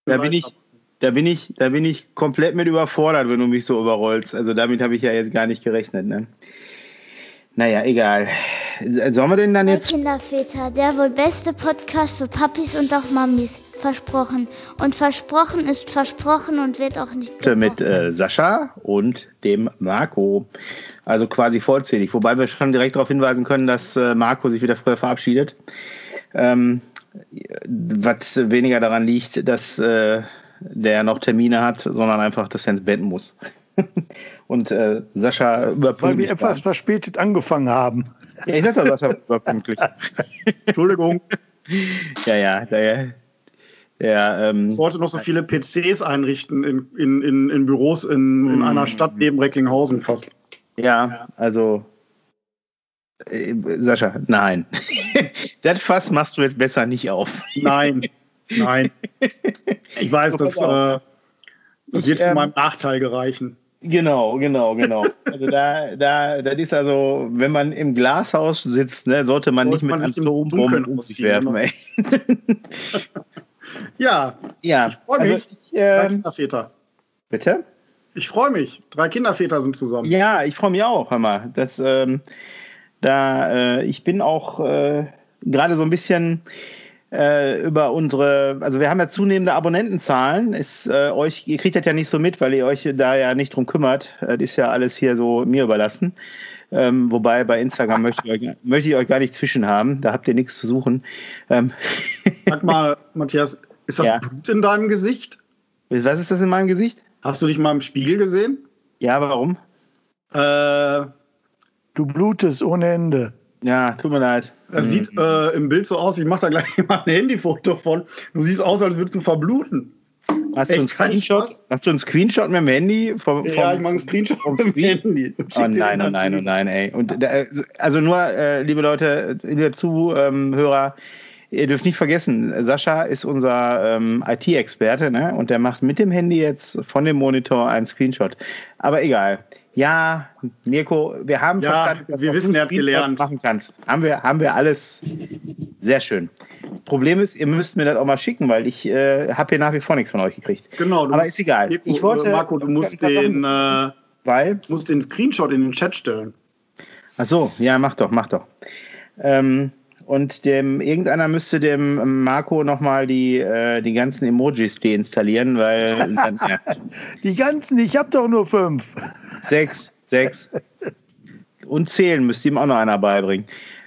Da bin ich komplett mit überfordert, wenn du mich so überrollst. Also damit habe ich ja jetzt gar nicht gerechnet, ne? Naja, egal. Sollen wir denn dann jetzt... Kinderväter, der wohl beste Podcast für Papis und auch Mamis. Versprochen. Und versprochen ist versprochen und wird auch nicht gebrochen. Mit Sascha und dem Marco. Also quasi vollzählig. Wobei wir schon direkt darauf hinweisen können, dass Marco sich wieder früher verabschiedet. Was weniger daran liegt, dass der noch Termine hat, sondern einfach, dass er ins Bett muss. Und Sascha überpünktlich. Weil wir etwas verspätet angefangen haben. Ja, ich sag doch, Sascha überpünktlich. Entschuldigung. Ja. Ich sollte noch so viele PCs einrichten in Büros in einer Stadt neben Recklinghausen fast. Ja, also Sascha, nein. Das Fass machst du jetzt besser nicht auf. Nein. Ich weiß, das wird zu meinem Nachteil gereichen. Genau. Also das ist also, wenn man im Glashaus sitzt, ne, sollte man nicht mit Atombomben um sich werfen. Ey. Ja, ich freue mich. Also 3 Kinderväter. Bitte? Ich freue mich. 3 Kinderväter sind zusammen. Ja, ich freue mich auch, Hammer. Ich bin auch gerade so ein bisschen über also wir haben ja zunehmende Abonnentenzahlen. Ihr kriegt das ja nicht so mit, weil ihr euch da ja nicht drum kümmert. Das ist ja alles hier so mir überlassen. Wobei bei Instagram möchte ich euch gar nicht zwischen haben. Da habt ihr nichts zu suchen. Sag mal, Matthias, ist das Blut in deinem Gesicht? Was ist das in meinem Gesicht? Hast du dich mal im Spiegel gesehen? Ja, warum? Du blutest ohne Ende. Ja, tut mir leid. Das sieht im Bild so aus, ich mache da gleich mal ein Handyfoto von. Du siehst aus, als würdest du verbluten. Hast du einen Screenshot mit dem Handy? Ja, ich mache einen Screenshot mit dem Handy. Oh nein, ey. Und also nur, liebe Leute, liebe Zuhörer, ihr dürft nicht vergessen, Sascha ist unser IT-Experte, ne? Und der macht mit dem Handy jetzt von dem Monitor einen Screenshot. Aber egal. Ja, Mirko, wir haben verstanden, dass wir wissen, er hat gelernt. Machen kannst. Haben wir alles sehr schön. Problem ist, ihr müsst mir das auch mal schicken, weil ich habe hier nach wie vor nichts von euch gekriegt. Genau. Aber ist egal. Marco, du musst den Screenshot in den Chat stellen. Ach so, ja, mach doch. Und irgendeiner müsste dem Marco nochmal die ganzen Emojis deinstallieren, weil Die ganzen, ich habe doch nur 5. 6. Und zählen müsste ihm auch noch einer beibringen.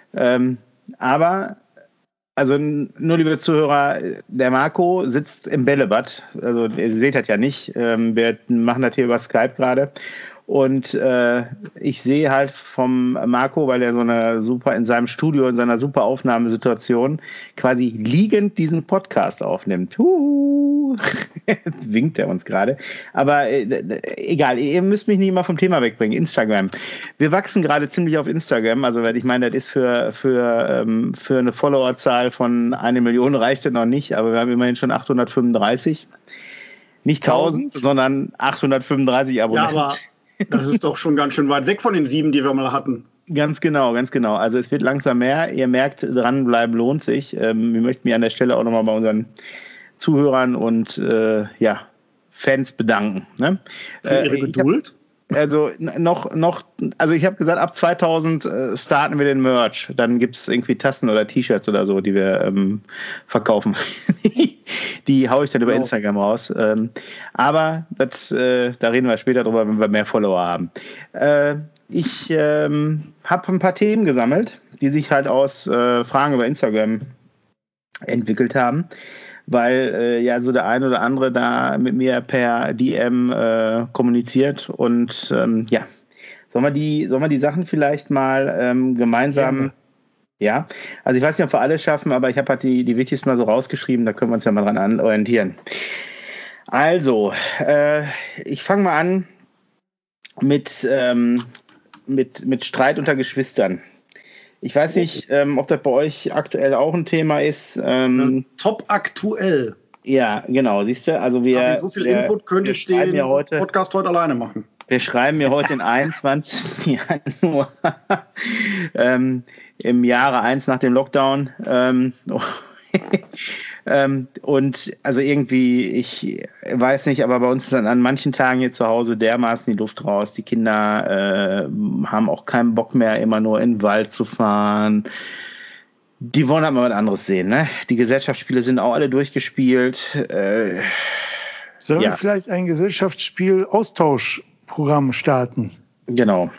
Aber, also nur liebe Zuhörer, der Marco sitzt im Bällebad. Also ihr seht das ja nicht. Wir machen das hier über Skype gerade. Und ich sehe halt vom Marco, weil er in seinem Studio, in seiner super Aufnahmesituation quasi liegend diesen Podcast aufnimmt. Jetzt winkt er uns gerade. Aber egal, ihr müsst mich nicht mal vom Thema wegbringen. Instagram. Wir wachsen gerade ziemlich auf Instagram. Also ich meine, das ist für eine Followerzahl von 1 Million reicht das noch nicht, aber wir haben immerhin schon 835. Nicht 1000, sondern 835 Abonnenten. Ja, aber das ist doch schon ganz schön weit weg von den 7, die wir mal hatten. Ganz genau. Also es wird langsam mehr. Ihr merkt, dranbleiben lohnt sich. Wir möchten mich an der Stelle auch nochmal bei unseren Zuhörern und Fans bedanken. Ne? Für ihre Geduld? Also ich habe gesagt, ab 2000 starten wir den Merch. Dann gibt es irgendwie Tassen oder T-Shirts oder so, die wir verkaufen. Die haue ich dann über Instagram raus. Aber da reden wir später drüber, wenn wir mehr Follower haben. Ich habe ein paar Themen gesammelt, die sich halt aus Fragen über Instagram entwickelt haben, weil so der ein oder andere da mit mir per DM kommuniziert und sollen wir die Sachen vielleicht mal gemeinsam... Ja, also ich weiß nicht, ob wir alles schaffen, aber ich habe halt die wichtigsten mal so rausgeschrieben, da können wir uns ja mal dran orientieren. Also, ich fange mal an mit Streit unter Geschwistern. Ich weiß nicht, ob das bei euch aktuell auch ein Thema ist. Top aktuell. Ja, genau, siehst du, also so viel Input könnte ich den Podcast heute alleine machen. Wir schreiben mir heute den 21. Januar. Im Jahre 1 nach dem Lockdown. Und also irgendwie, ich weiß nicht, aber bei uns ist dann an manchen Tagen hier zu Hause dermaßen die Luft raus. Die Kinder haben auch keinen Bock mehr, immer nur in den Wald zu fahren. Die wollen aber was anderes sehen, ne? Die Gesellschaftsspiele sind auch alle durchgespielt. Sollen wir vielleicht ein Gesellschaftsspiel-Austauschprogramm starten? Genau.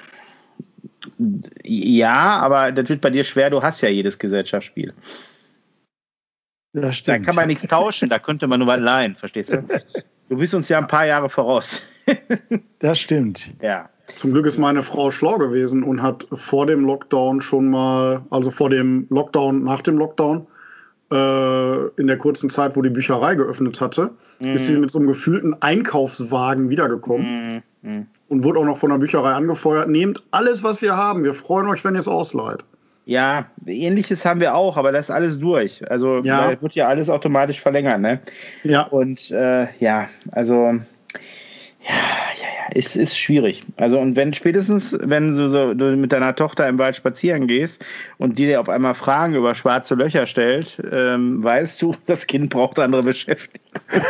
Ja, aber das wird bei dir schwer, du hast ja jedes Gesellschaftsspiel. Das stimmt. Da kann man nichts tauschen, da könnte man nur was leihen, verstehst du? Du bist uns ja ein paar Jahre voraus. Das stimmt. Ja. Zum Glück ist meine Frau schlau gewesen und hat vor dem Lockdown schon mal, also vor dem Lockdown, nach dem Lockdown, in der kurzen Zeit, wo die Bücherei geöffnet hatte, ist sie mit so einem gefühlten Einkaufswagen wiedergekommen und wurde auch noch von der Bücherei angefeuert. Nehmt alles, was wir haben. Wir freuen euch, wenn ihr es ausleiht. Ja, Ähnliches haben wir auch, aber das ist alles durch. Also da wird ja alles automatisch verlängert, ne? Ja. Und es ist schwierig. Also und wenn du mit deiner Tochter im Wald spazieren gehst und die dir auf einmal Fragen über schwarze Löcher stellt, weißt du, das Kind braucht andere Beschäftigung.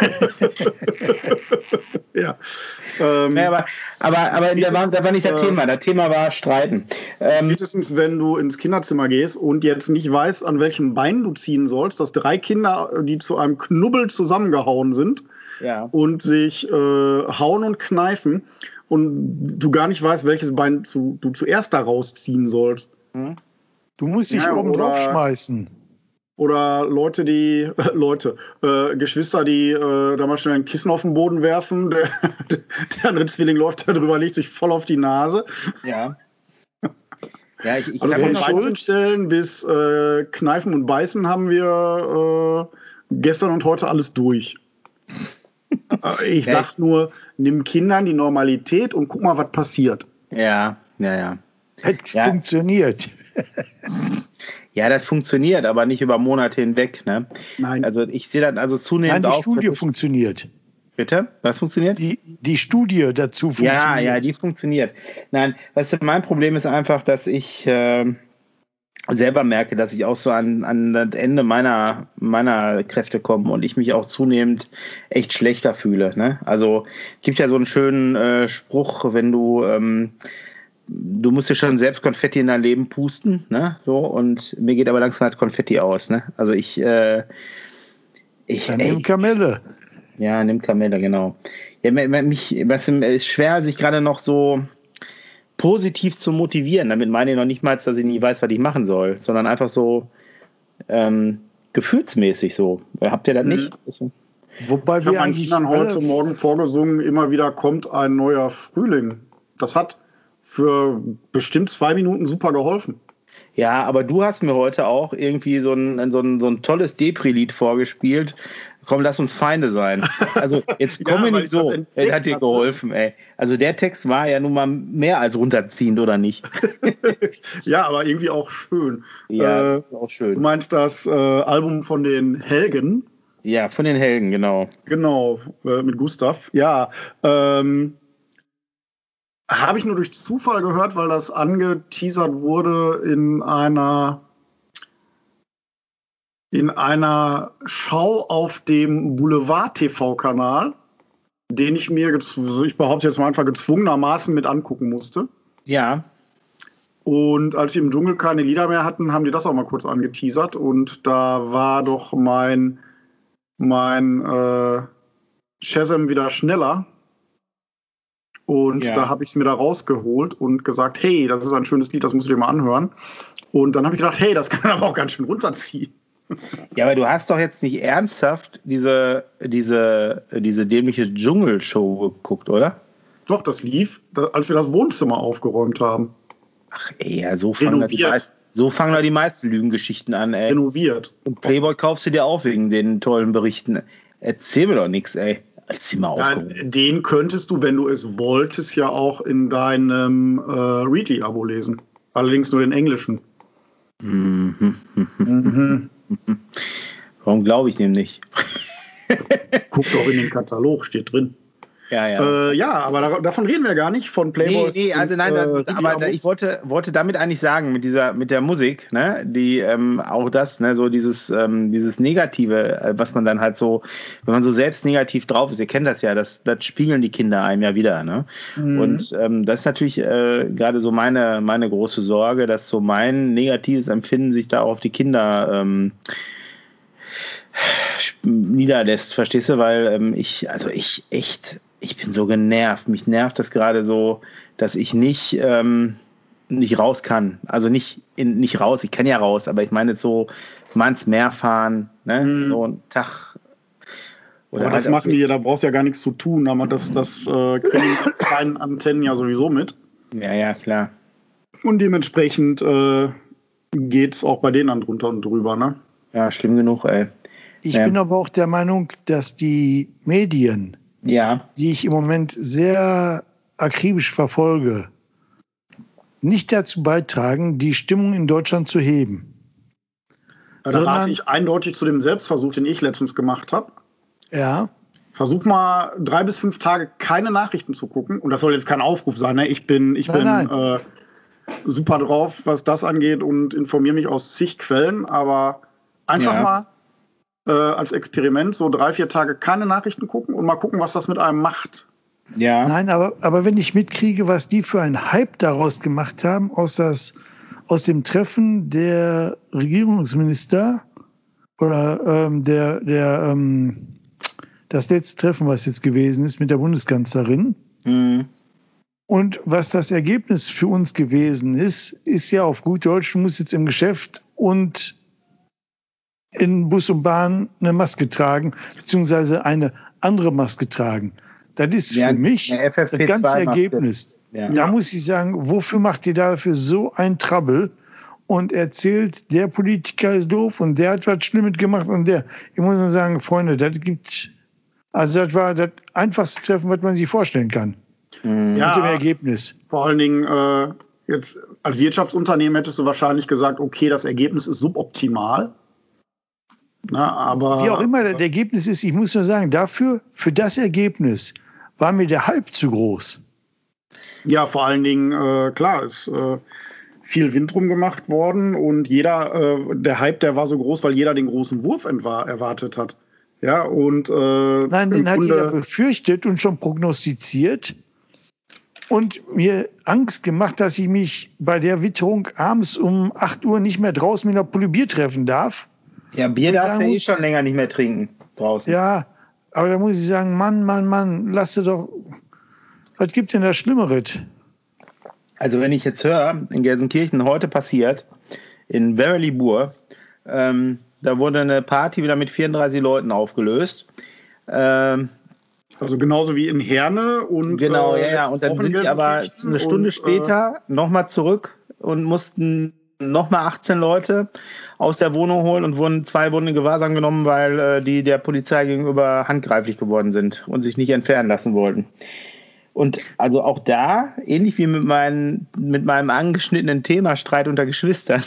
Ja. Aber da war nicht das Thema. Das Thema war Streiten. Spätestens, wenn du ins Kinderzimmer gehst und jetzt nicht weißt, an welchem Bein du ziehen sollst, dass 3 Kinder, die zu einem Knubbel zusammengehauen sind, und sich hauen und kneifen und du gar nicht weißt, welches Bein du zuerst da rausziehen sollst. Du musst dich oben drauf schmeißen. Oder Geschwister, die da mal schnell ein Kissen auf den Boden werfen, der andere Zwilling läuft da drüber, legt sich voll auf die Nase. Ja. Ja, ich also kann von Beinstellen bis Kneifen und Beißen haben wir gestern und heute alles durch. Ich sag nur, nimm Kindern die Normalität und guck mal, was passiert. Ja. Das funktioniert. Ja, das funktioniert, aber nicht über Monate hinweg. Ne? Nein. Also ich sehe das also zunehmend Nein, die auch. Studie funktioniert. Bitte? Was funktioniert? Die Studie dazu funktioniert. Ja, die funktioniert. Nein, weißt du, mein Problem ist einfach, dass ich selber merke, dass ich auch so an das Ende meiner Kräfte komme und ich mich auch zunehmend echt schlechter fühle. Ne? Also es gibt ja so einen schönen Spruch, wenn du musst dir schon selbst Konfetti in dein Leben pusten, ne? So, und mir geht aber langsam halt Konfetti aus. Ne? Also Dann nimm Kamelle. Ja, nimm Kamelle, genau. Ja, es ist schwer, sich gerade noch so positiv zu motivieren. Damit meine ich noch nicht mal, dass ich nie weiß, was ich machen soll, sondern einfach so gefühlsmäßig so. Habt ihr das nicht? Wobei ich habe meinen Kindern heute Morgen vorgesungen, immer wieder kommt ein neuer Frühling. Das hat für bestimmt 2 Minuten super geholfen. Ja, aber du hast mir heute auch irgendwie so ein tolles Depri-Lied vorgespielt. Komm, lass uns Feinde sein. Also jetzt komm mir nicht so. Das hat dir geholfen, ey. Also der Text war ja nun mal mehr als runterziehend, oder nicht? Ja, aber irgendwie auch schön. Ja, auch schön. Du meinst das Album von den Helgen? Ja, von den Helgen, genau. Genau, mit Gustav. Ja, habe ich nur durch Zufall gehört, weil das angeteasert wurde in einer Schau auf dem Boulevard-TV-Kanal, den ich mir, ich behaupte jetzt mal einfach, gezwungenermaßen mit angucken musste. Ja. Und als sie im Dschungel keine Lieder mehr hatten, haben die das auch mal kurz angeteasert. Und da war doch mein Shazam wieder schneller. Und da habe ich es mir da rausgeholt und gesagt, hey, das ist ein schönes Lied, das musst du dir mal anhören. Und dann habe ich gedacht, hey, das kann aber auch ganz schön runterziehen. Ja, aber du hast doch jetzt nicht ernsthaft diese dämliche Dschungelshow geguckt, oder? Doch, das lief, als wir das Wohnzimmer aufgeräumt haben. Ach ey, ja, so fangen da die meisten Lügengeschichten an, ey. Renoviert. Und Playboy kaufst du dir auch wegen den tollen Berichten. Erzähl mir doch nichts, ey. Den könntest du, wenn du es wolltest, ja auch in deinem Readly-Abo lesen. Allerdings nur den englischen. Warum glaube ich dem nicht? Guck doch in den Katalog, steht drin. Aber davon reden wir gar nicht, von Playboys. Aber ich wollte damit eigentlich sagen, mit der Musik, ne, die auch das, ne, so dieses Negative, was man dann halt so, wenn man so selbst negativ drauf ist, ihr kennt das ja, das spiegeln die Kinder einem ja wieder, ne? Und das ist natürlich gerade so meine große Sorge, dass so mein negatives Empfinden sich da auf die Kinder niederlässt, verstehst du? Weil ich bin so genervt. Mich nervt das gerade so, dass ich nicht raus kann. Also nicht raus, ich kann ja raus, aber ich meine so mal ins Meer fahren, ne? So einen Tag. Oder aber das halt machen die, da brauchst du ja gar nichts zu tun, aber das kriegen die kleinen Antennen ja sowieso mit. Ja, klar. Und dementsprechend geht es auch bei denen dann drunter und drüber, ne? Ja, schlimm genug, ey. Ich bin aber auch der Meinung, dass die Medien, die ich im Moment sehr akribisch verfolge, nicht dazu beitragen, die Stimmung in Deutschland zu heben. Da rate ich eindeutig zu dem Selbstversuch, den ich letztens gemacht habe. Ja. Versuch mal 3 bis 5 Tage keine Nachrichten zu gucken. Und das soll jetzt kein Aufruf sein, ne? Ich bin super drauf, was das angeht und informiere mich aus zig Quellen. Aber einfach mal als Experiment so 3, 4 Tage keine Nachrichten gucken und mal gucken, was das mit einem macht. Ja. Nein, aber wenn ich mitkriege, was die für einen Hype daraus gemacht haben, aus dem Treffen der Regierungsminister oder das letzte Treffen, was jetzt gewesen ist mit der Bundeskanzlerin. Mhm. Und was das Ergebnis für uns gewesen ist ja auf gut Deutsch, du musst jetzt im Geschäft und in Bus und Bahn eine Maske tragen, beziehungsweise eine andere Maske tragen. Das ist für mich das ganze Ergebnis. Ja. Da muss ich sagen, wofür macht ihr dafür so ein Trouble und erzählt, der Politiker ist doof und der hat was Schlimmes gemacht und der. Ich muss nur sagen, Freunde, das war das einfachste Treffen, was man sich vorstellen kann. Mit dem Ergebnis. Vor allen Dingen, jetzt als Wirtschaftsunternehmen hättest du wahrscheinlich gesagt, okay, das Ergebnis ist suboptimal. Na, aber wie auch immer das Ergebnis ist, ich muss nur sagen, für das Ergebnis war mir der Hype zu groß. Ja, vor allen Dingen, klar, ist viel Wind drum gemacht worden und der Hype, der war so groß, weil jeder den großen Wurf erwartet hat. Ja, und nein, den hat jeder befürchtet und schon prognostiziert und mir Angst gemacht, dass ich mich bei der Witterung abends um 8 Uhr nicht mehr draußen mit einer Pulle Bier treffen darf. Ja, Bier darfst du ja schon länger nicht mehr trinken draußen. Ja, aber da muss ich sagen, Mann, lass dir doch, was gibt denn da Schlimmeres? Also wenn ich jetzt höre, in Gelsenkirchen heute passiert, in Werribur, da wurde eine Party wieder mit 34 Leuten aufgelöst. Also genauso wie in Herne. Und, genau, und dann sind die aber eine Stunde später nochmal zurück und mussten nochmal 18 Leute aus der Wohnung holen und 2 wurden in Gewahrsam genommen, weil die der Polizei gegenüber handgreiflich geworden sind und sich nicht entfernen lassen wollten. Und also auch da, ähnlich wie mit meinem angeschnittenen Thema Streit unter Geschwistern,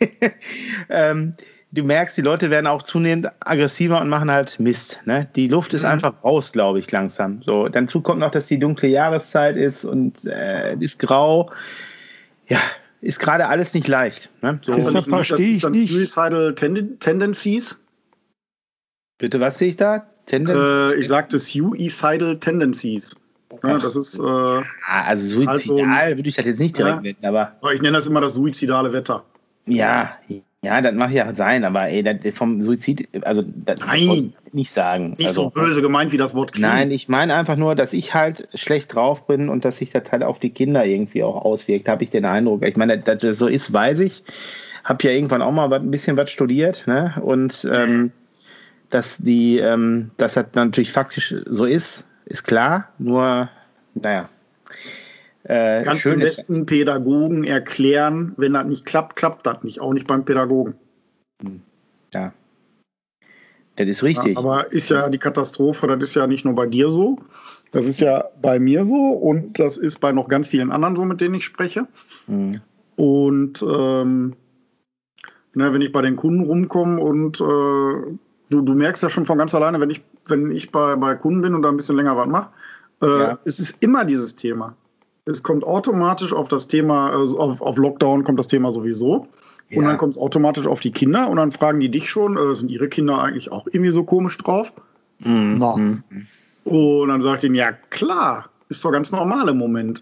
du merkst, die Leute werden auch zunehmend aggressiver und machen halt Mist. Ne? Die Luft ist einfach raus, glaube ich, langsam. So, dazu kommt noch, dass die dunkle Jahreszeit ist und ist grau. Ja, ist gerade alles nicht leicht. Ne? So. Das verstehe ich nicht. Suicidal Tendencies? Bitte, was sehe ich da? Ich sagte Suicidal Tendencies. Ja, das ist. Also suizidal würde ich das jetzt nicht direkt nennen, aber. Ich nenne das immer das suizidale Wetter. Ja, das mag ja sein, aber vom Suizid, also das kann ich nicht sagen. Nicht so böse gemeint wie das Wort klingt. Nein, ich meine einfach nur, dass ich halt schlecht drauf bin und dass sich das halt auf die Kinder irgendwie auch auswirkt, habe ich den Eindruck. Ich meine, dass das so ist, weiß ich. Habe ja irgendwann auch mal ein bisschen was studiert, ne? Und dass das natürlich faktisch so ist klar. Nur, naja. Kannst du besten Pädagogen erklären, wenn das nicht klappt, klappt das nicht. Auch nicht beim Pädagogen. Ja. Das ist richtig. Ja, aber ist ja die Katastrophe, das ist ja nicht nur bei dir so. Das ist ja bei mir so und das ist bei noch ganz vielen anderen so, mit denen ich spreche. Mhm. Und wenn ich bei den Kunden rumkomme und du merkst ja schon von ganz alleine, wenn ich bei Kunden bin und da ein bisschen länger was mache, Es ist immer dieses Thema. Es kommt automatisch auf das Thema, also auf Lockdown kommt das Thema sowieso. Und dann kommt es automatisch auf die Kinder und dann fragen die dich schon, sind ihre Kinder eigentlich auch irgendwie so komisch drauf? Und dann sagt ihnen, ja klar, ist doch ganz normal im Moment.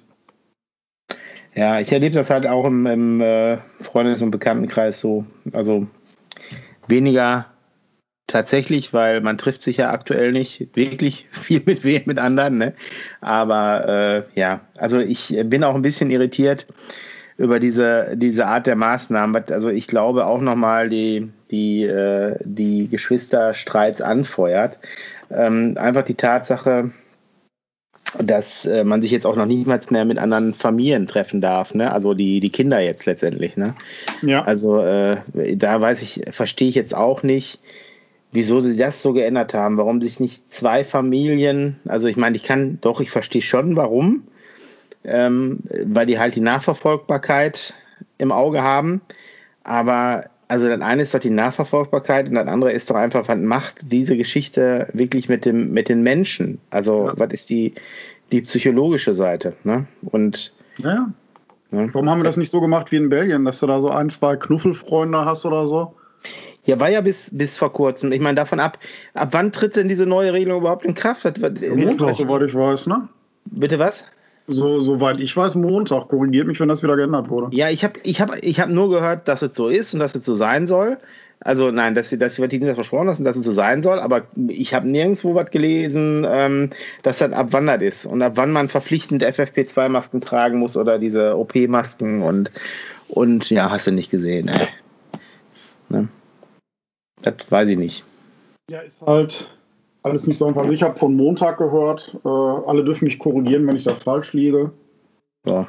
Ja, ich erlebe das halt auch im Freundes- und Bekanntenkreis so. Also weniger tatsächlich, weil man trifft sich ja aktuell nicht wirklich viel mit anderen. Ne? Aber also ich bin auch ein bisschen irritiert über diese Art der Maßnahmen. Also ich glaube auch nochmal die Geschwisterstreits anfeuert. Einfach die Tatsache, dass man sich jetzt auch noch niemals mehr mit anderen Familien treffen darf, ne? Also die Kinder jetzt letztendlich, ne? Ja. Also da verstehe ich jetzt auch nicht, wieso sie das so geändert haben, warum sich nicht zwei Familien, also ich meine, ich verstehe schon, warum, weil die halt die Nachverfolgbarkeit im Auge haben, aber also das eine ist doch die Nachverfolgbarkeit und das andere ist doch einfach, was macht diese Geschichte wirklich mit den Menschen? Also was ist die psychologische Seite? Ne? Und ne? Warum haben wir das nicht so gemacht wie in Belgien, dass du da so 1, 2 Knuffelfreunde hast oder so? Ja, war ja bis vor kurzem. Ich meine, davon ab wann tritt denn diese neue Regelung überhaupt in Kraft? Montag, soweit ich weiß, ne? Bitte was? Soweit ich weiß, Montag. Korrigiert mich, wenn das wieder geändert wurde. Ja, ich hab nur gehört, dass es so ist und dass es so sein soll. Also nein, dass die Dienste versprochen haben, dass es so sein soll, aber ich habe nirgendwo was gelesen, dass das ab wann das ist und ab wann man verpflichtend FFP2-Masken tragen muss oder diese OP-Masken und ja, hast du nicht gesehen. Ne? Das weiß ich nicht. Ja, ist halt alles nicht so einfach. Also ich habe von Montag gehört, alle dürfen mich korrigieren, wenn ich da falsch liege. So.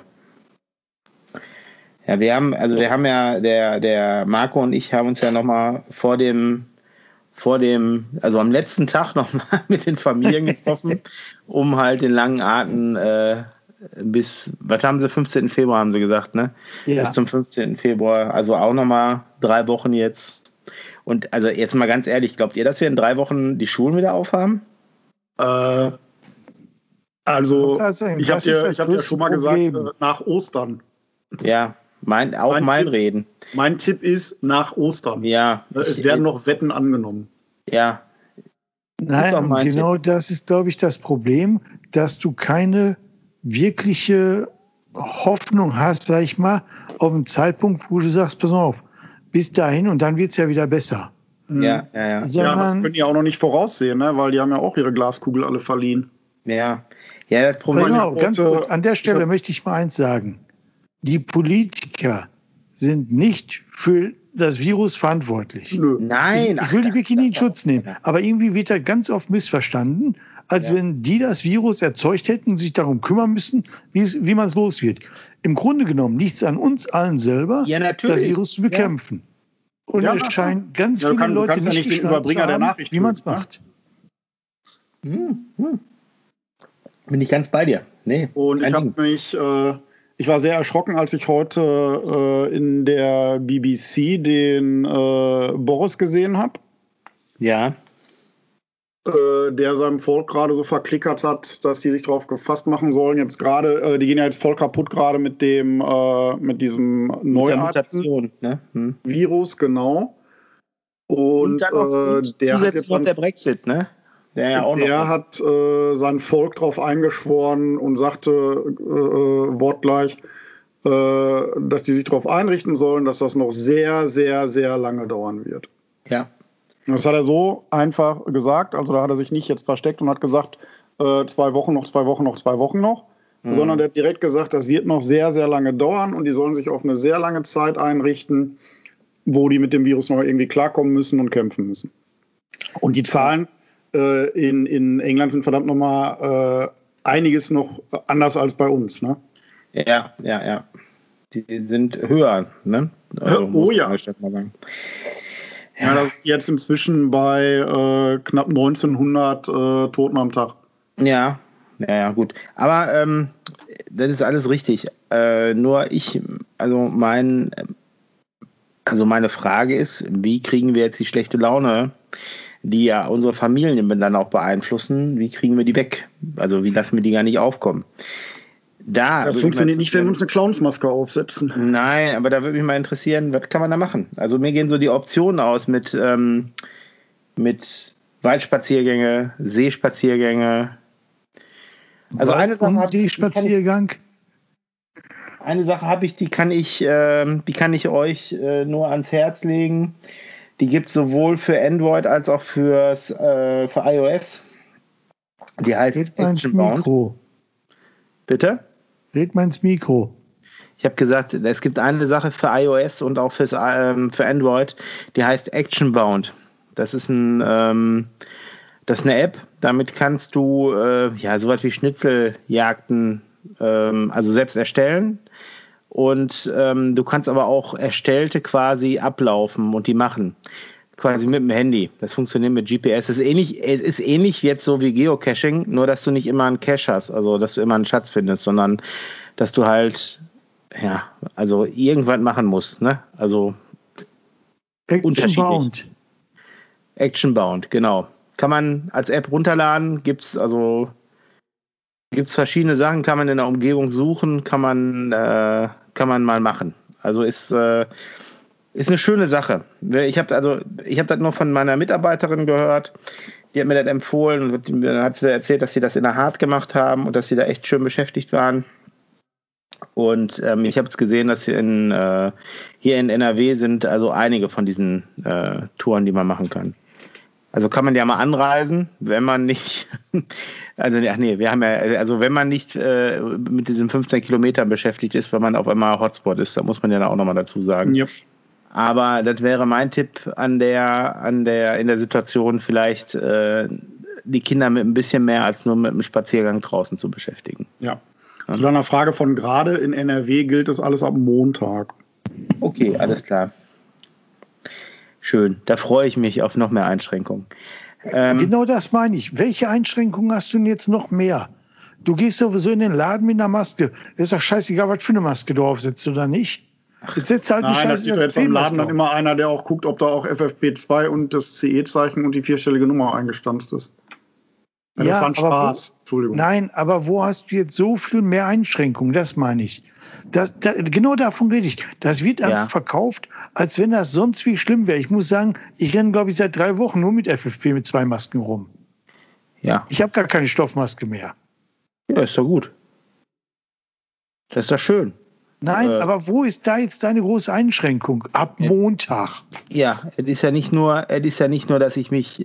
Ja, wir haben ja, der Marco und ich haben uns ja nochmal vor dem, also am letzten Tag nochmal mit den Familien getroffen, um halt den langen Atem bis, was haben sie, 15. Februar haben sie gesagt, ne? Ja. Bis zum 15. Februar, also auch nochmal 3 Wochen jetzt. Und also jetzt mal ganz ehrlich, glaubt ihr, dass wir in 3 Wochen die Schulen wieder aufhaben? Also, ich habe ja schon mal gesagt, nach Ostern. Ja, mein Reden. Mein Tipp ist nach Ostern. Ja. Es werden noch Wetten angenommen. Ja. Nein, genau das ist, glaube ich, das Problem, dass du keine wirkliche Hoffnung hast, sag ich mal, auf einen Zeitpunkt, wo du sagst, pass auf, bis dahin und dann wird es ja wieder besser. Ja. Das können die auch noch nicht voraussehen, ne? Weil die haben ja auch ihre Glaskugel alle verliehen. Ja, das Problem ist... Ganz kurz, an der Stelle möchte ich mal eins sagen. Die Politiker sind nicht für das Virus verantwortlich. Nö. Nein. Ich will die wirklich nicht in Schutz nehmen. Aber irgendwie wird da ganz oft missverstanden, als wenn die das Virus erzeugt hätten und sich darum kümmern müssen, wie man es los wird. Im Grunde genommen liegt es an uns allen selber, das Virus zu bekämpfen. Und es scheinen ganz viele Leute nicht den Überbringer der Nachricht, wie man es macht. Bin ich ganz bei dir. Nee. Und ich war sehr erschrocken, als ich heute in der BBC den Boris gesehen habe. Ja. Der seinem Volk gerade so verklickert hat, dass die sich darauf gefasst machen sollen. Jetzt gerade, die gehen ja jetzt voll kaputt gerade mit diesem neuartigen Virus, genau. Und der hat jetzt noch der Brexit, ne? Der hat sein Volk darauf eingeschworen und sagte wortgleich, dass die sich darauf einrichten sollen, dass das noch sehr, sehr, sehr lange dauern wird. Ja. Das hat er so einfach gesagt, also da hat er sich nicht jetzt versteckt und hat gesagt, 2 Wochen noch, 2 Wochen noch, 2 Wochen noch, sondern der hat direkt gesagt, das wird noch sehr, sehr lange dauern und die sollen sich auf eine sehr lange Zeit einrichten, wo die mit dem Virus noch irgendwie klarkommen müssen und kämpfen müssen. Und die Zahlen in England sind verdammt nochmal einiges noch anders als bei uns, ne? Ja. Die sind höher, ne? Also, oh ja. Mal sagen. Ja, das ist jetzt inzwischen bei knapp 1900 Toten am Tag. Ja, gut. Aber das ist alles richtig. Nur meine Frage ist, wie kriegen wir jetzt die schlechte Laune die ja unsere Familien dann auch beeinflussen, wie kriegen wir die weg? Also wie lassen wir die gar nicht aufkommen? Das funktioniert nicht, wenn wir uns eine Clownsmaske aufsetzen. Nein, aber da würde mich mal interessieren, was kann man da machen? Also mir gehen so die Optionen aus mit Waldspaziergänge, Seespaziergänge. Also eine Sache habe ich, die kann ich euch nur ans Herz legen. Die gibt es sowohl für Android als auch für iOS. Die heißt Actionbound. Bitte? Red mal ins Mikro. Ich habe gesagt, es gibt eine Sache für iOS und auch für Android, die heißt Actionbound. Das ist eine App, damit kannst du sowas wie Schnitzeljagden also selbst erstellen. Und du kannst aber auch erstellte quasi ablaufen und die machen. Quasi mit dem Handy. Das funktioniert mit GPS. Es ist ähnlich jetzt so wie Geocaching, nur dass du nicht immer einen Cache hast, also dass du immer einen Schatz findest, sondern dass du halt also irgendwas machen musst, ne? Also Actionbound, genau. Kann man als App runterladen, gibt's verschiedene Sachen, kann man in der Umgebung suchen, kann man mal machen. Also ist eine schöne Sache. Ich habe das nur von meiner Mitarbeiterin gehört. Die hat mir das empfohlen und dann hat sie erzählt, dass sie das in der Hart gemacht haben und dass sie da echt schön beschäftigt waren. Und ich habe jetzt gesehen, dass hier in NRW sind also einige von diesen Touren, die man machen kann. Also kann man ja mal anreisen, wenn man nicht, wenn man nicht mit diesen 15 Kilometern beschäftigt ist, wenn man auf einmal Hotspot ist, da muss man ja auch nochmal dazu sagen. Ja. Aber das wäre mein Tipp in der Situation, vielleicht die Kinder mit ein bisschen mehr als nur mit einem Spaziergang draußen zu beschäftigen. Ja. Zu deiner Frage von gerade, in NRW gilt das alles ab Montag. Okay, alles klar. Schön, da freue ich mich auf noch mehr Einschränkungen. Genau das meine ich. Welche Einschränkungen hast du denn jetzt noch mehr? Du gehst sowieso in den Laden mit einer Maske. Ist doch scheißegal, was für eine Maske du aufsetzt oder nicht. Jetzt setzt halt Nein, das sieht jetzt im Laden dann immer einer, der auch guckt, ob da auch FFP2 und das CE-Zeichen und die 4-stellige Nummer eingestanzt ist. Ja, das war ein Spaß. Entschuldigung. Nein, aber wo hast du jetzt so viel mehr Einschränkungen? Das meine ich. Genau davon rede ich. Das wird einfach verkauft, als wenn das sonst wie schlimm wäre. Ich muss sagen, ich renne, glaube ich, seit 3 Wochen nur mit FFP mit 2 Masken rum. Ja. Ich habe gar keine Stoffmaske mehr. Ja, ist doch gut. Das ist doch schön. Nein, aber wo ist da jetzt deine große Einschränkung? Ab Montag. Ja, es ist ja nicht nur, dass ich mich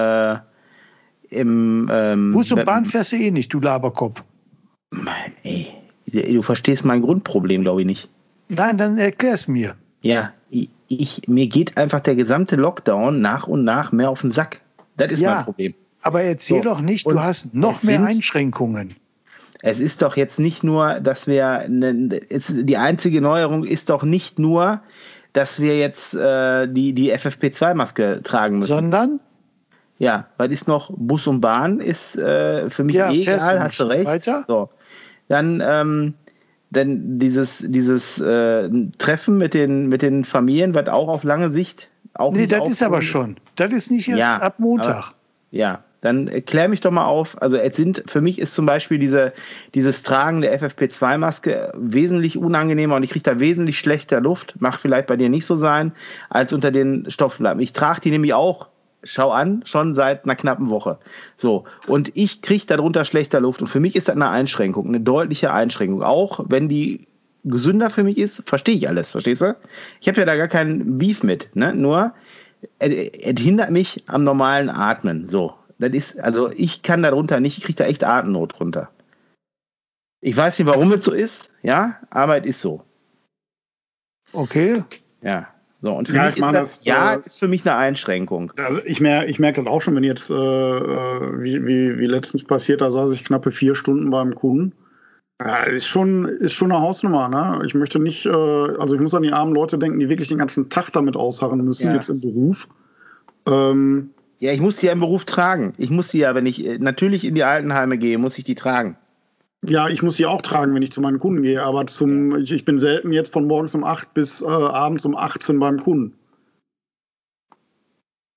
Bus und Bahn fährst du eh nicht, du Laberkopf. Ey, du verstehst mein Grundproblem, glaube ich, nicht. Nein, dann erklär es mir. Ja, mir geht einfach der gesamte Lockdown nach und nach mehr auf den Sack. Das ist mein Problem. Aber erzähl doch nicht, du hast noch mehr Einschränkungen. Es ist doch jetzt nicht nur, dass die einzige Neuerung ist doch nicht nur, dass wir jetzt die FFP2-Maske tragen müssen. Sondern? Ja, weil ist noch Bus und Bahn ist für mich egal, hast du recht. Weiter? So. Dann dieses Treffen mit den Familien wird auch auf lange Sicht auch nicht das ist aber schon. Das ist nicht erst ab Montag. Aber, dann klär mich doch mal auf. Also für mich ist zum Beispiel dieses Tragen der FFP2-Maske wesentlich unangenehmer und ich kriege da wesentlich schlechter Luft. Mag vielleicht bei dir nicht so sein, als unter den Stofflappen. Ich trage die nämlich auch, schau an, schon seit einer knappen Woche. So. Und ich kriege darunter schlechter Luft. Und für mich ist das eine Einschränkung, eine deutliche Einschränkung. Auch wenn die gesünder für mich ist, verstehe ich alles, verstehst du? Ich habe ja da gar keinen Beef mit, ne? Nur, es hindert mich am normalen Atmen. So. Das ist, also ich kann darunter nicht, ich kriege da echt Atemnot runter. Ich weiß nicht, warum es so ist, aber es ist so. Okay. Ja. So, und für mich ist für mich eine Einschränkung. Also ich merke das auch schon, wenn jetzt, wie letztens passiert, da saß ich knappe 4 Stunden beim Kunden. Ja, ist schon eine Hausnummer, ne? Ich möchte nicht, also ich muss an die armen Leute denken, die wirklich den ganzen Tag damit ausharren müssen, jetzt im Beruf. Ja, ich muss die ja im Beruf tragen. Ich muss die ja, wenn ich natürlich in die Altenheime gehe, muss ich die tragen. Ja, ich muss sie auch tragen, wenn ich zu meinen Kunden gehe, aber ich bin selten jetzt von morgens um 8 bis abends um 18 beim Kunden.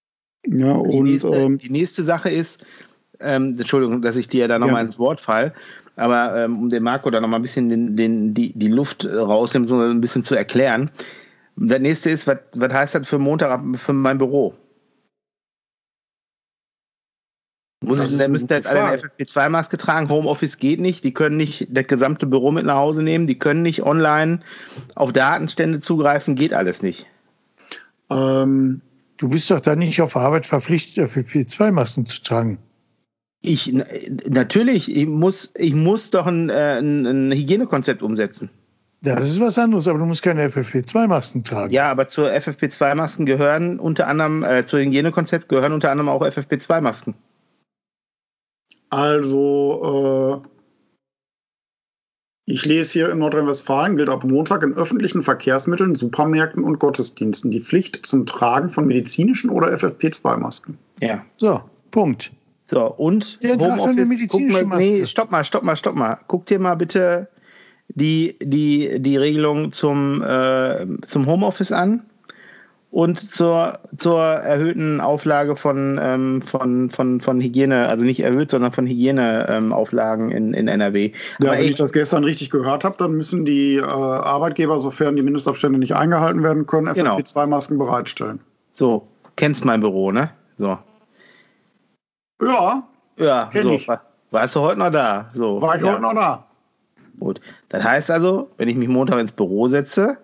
Ja, und die nächste Sache ist, Entschuldigung, dass ich dir da nochmal ins Wort falle, aber um den Marco da nochmal ein bisschen die Luft rausnimmt, so ein bisschen zu erklären. Das nächste ist, was heißt das für Montag für mein Büro? Müsste jetzt alle eine FFP2-Maske tragen, Homeoffice geht nicht, die können nicht das gesamte Büro mit nach Hause nehmen, die können nicht online auf Datenstände zugreifen, geht alles nicht. Du bist doch da nicht auf Arbeit verpflichtet, FFP2-Masken zu tragen. Natürlich, ich muss doch ein Hygienekonzept umsetzen. Das ist was anderes, aber du musst keine FFP2-Masken tragen. Ja, aber zur FFP2-Masken gehören unter anderem, zum Hygienekonzept gehören unter anderem auch FFP2-Masken. Also, ich lese hier in Nordrhein-Westfalen, gilt ab Montag in öffentlichen Verkehrsmitteln, Supermärkten und Gottesdiensten die Pflicht zum Tragen von medizinischen oder FFP2-Masken. Ja. So, Punkt. So, und ja, Homeoffice. Stopp mal. Guck dir mal bitte die Regelung zum Homeoffice an und zur erhöhten Auflage von Hygiene, also nicht erhöht, sondern von Hygieneauflagen in NRW. Ja, wenn ich das gestern richtig gehört habe, dann müssen die Arbeitgeber, sofern die Mindestabstände nicht eingehalten werden können, FFP2-Masken bereitstellen. So, kennst mein Büro, ne? So. Ja, so. Ich. Warst du heute noch da? So, war ich heute noch da. Gut. Das heißt also, wenn ich mich Montag ins Büro setze,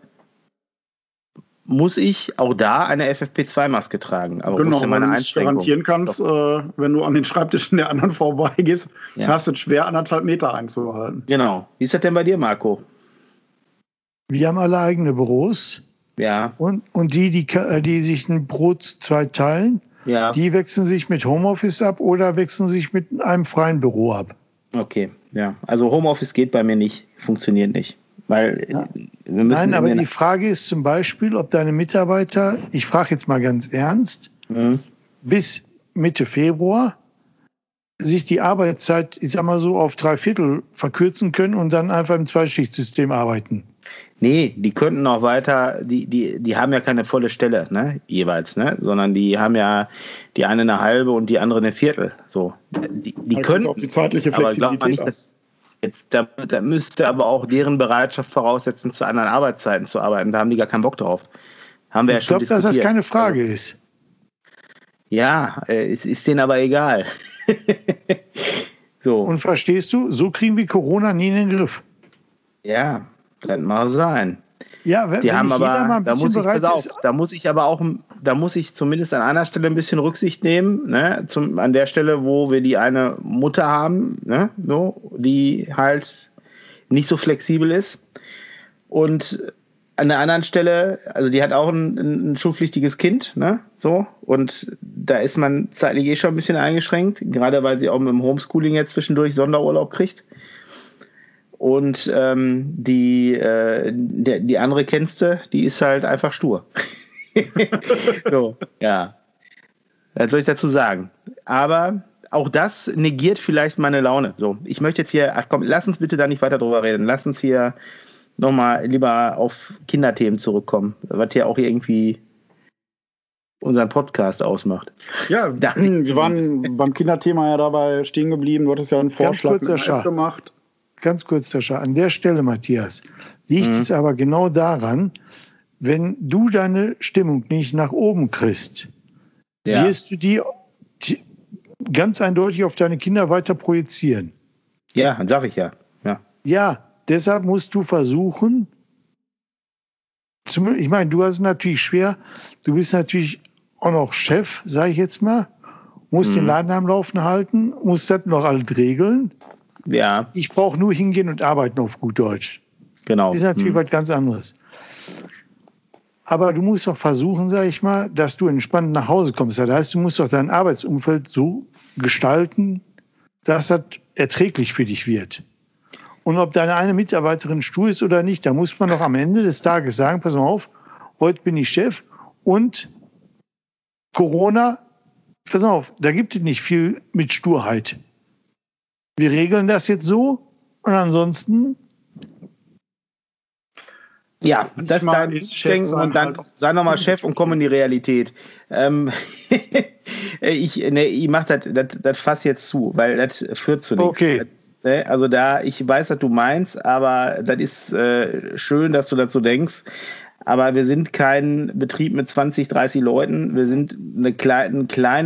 muss ich auch da eine FFP2-Maske tragen. Aber genau, weil du nicht garantieren kannst, wenn du an den Schreibtischen der anderen vorbeigehst, hast du es schwer, 1,5 Meter einzuhalten. Genau. Wie ist das denn bei dir, Marco? Wir haben alle eigene Büros. Ja. Und die sich ein Büro zu zweit teilen, die wechseln sich mit Homeoffice ab oder wechseln sich mit einem freien Büro ab. Okay, ja. Also Homeoffice geht bei mir nicht, funktioniert nicht. Weil wir müssen. Nein, aber die Frage ist zum Beispiel, ob deine Mitarbeiter, ich frage jetzt mal ganz ernst, bis Mitte Februar sich die Arbeitszeit, ich sag mal so, auf 3/4 verkürzen können und dann einfach im Zweischichtsystem arbeiten. Nee, die könnten noch weiter, die haben ja keine volle Stelle, ne, jeweils, ne, sondern die haben ja die eine 1/2 und die andere 1/4. So. Die können auf die zeitliche Flexibilität. Aber nicht, dass da müsste aber auch deren Bereitschaft voraussetzen, zu anderen Arbeitszeiten zu arbeiten. Da haben die gar keinen Bock drauf. Haben wir ja schon diskutiert. Ich glaube, dass das keine Frage ist. Ja, es ist denen aber egal. So. Und verstehst du, so kriegen wir Corona nie in den Griff. Ja, kann mal sein. Ja, wenn haben aber mal ein da muss ich zumindest an einer Stelle ein bisschen Rücksicht nehmen, ne? An der Stelle, wo wir die eine Mutter haben, ne? So, die halt nicht so flexibel ist. Und an der anderen Stelle, also die hat auch ein schulpflichtiges Kind, ne? So, und da ist man zeitlich schon ein bisschen eingeschränkt, gerade weil sie auch mit dem Homeschooling jetzt zwischendurch Sonderurlaub kriegt. Und die andere kennst du, die ist halt einfach stur. So, ja. Was soll ich dazu sagen? Aber auch das negiert vielleicht meine Laune. So, ich möchte jetzt hier, komm, lass uns bitte da nicht weiter drüber reden. Lass uns hier nochmal lieber auf Kinderthemen zurückkommen, was hier auch irgendwie unseren Podcast ausmacht. Ja, wir waren beim Kinderthema ja dabei stehen geblieben. Du hattest ja einen Vorschlag gemacht. Ganz kurz, Sascha, an der Stelle, Matthias, liegt es aber genau daran, wenn du deine Stimmung nicht nach oben kriegst, wirst du die ganz eindeutig auf deine Kinder weiter projizieren. Ja, dann sag ich ja. Ja, deshalb musst du versuchen, ich meine, du hast es natürlich schwer, du bist natürlich auch noch Chef, sage ich jetzt mal, musst den Laden am Laufen halten, musst das noch alles regeln. Ja. Ich brauche nur hingehen und arbeiten auf gut Deutsch. Genau. Das ist natürlich was ganz anderes. Aber du musst doch versuchen, sage ich mal, dass du entspannt nach Hause kommst. Das heißt, du musst doch dein Arbeitsumfeld so gestalten, dass das erträglich für dich wird. Und ob deine eine Mitarbeiterin stur ist oder nicht, da muss man doch am Ende des Tages sagen, pass mal auf, heute bin ich Chef und Corona, pass auf, da gibt es nicht viel mit Sturheit. Wir regeln das jetzt so und ansonsten. Ja, das ist dein Denken und dann sei nochmal Chef und komm in die Realität. Ich mach das Fass jetzt zu, weil das führt zu nichts. Okay. Also ich weiß, was du meinst, aber das ist schön, dass du dazu denkst. Aber wir sind kein Betrieb mit 20, 30 Leuten. Wir sind eine kleine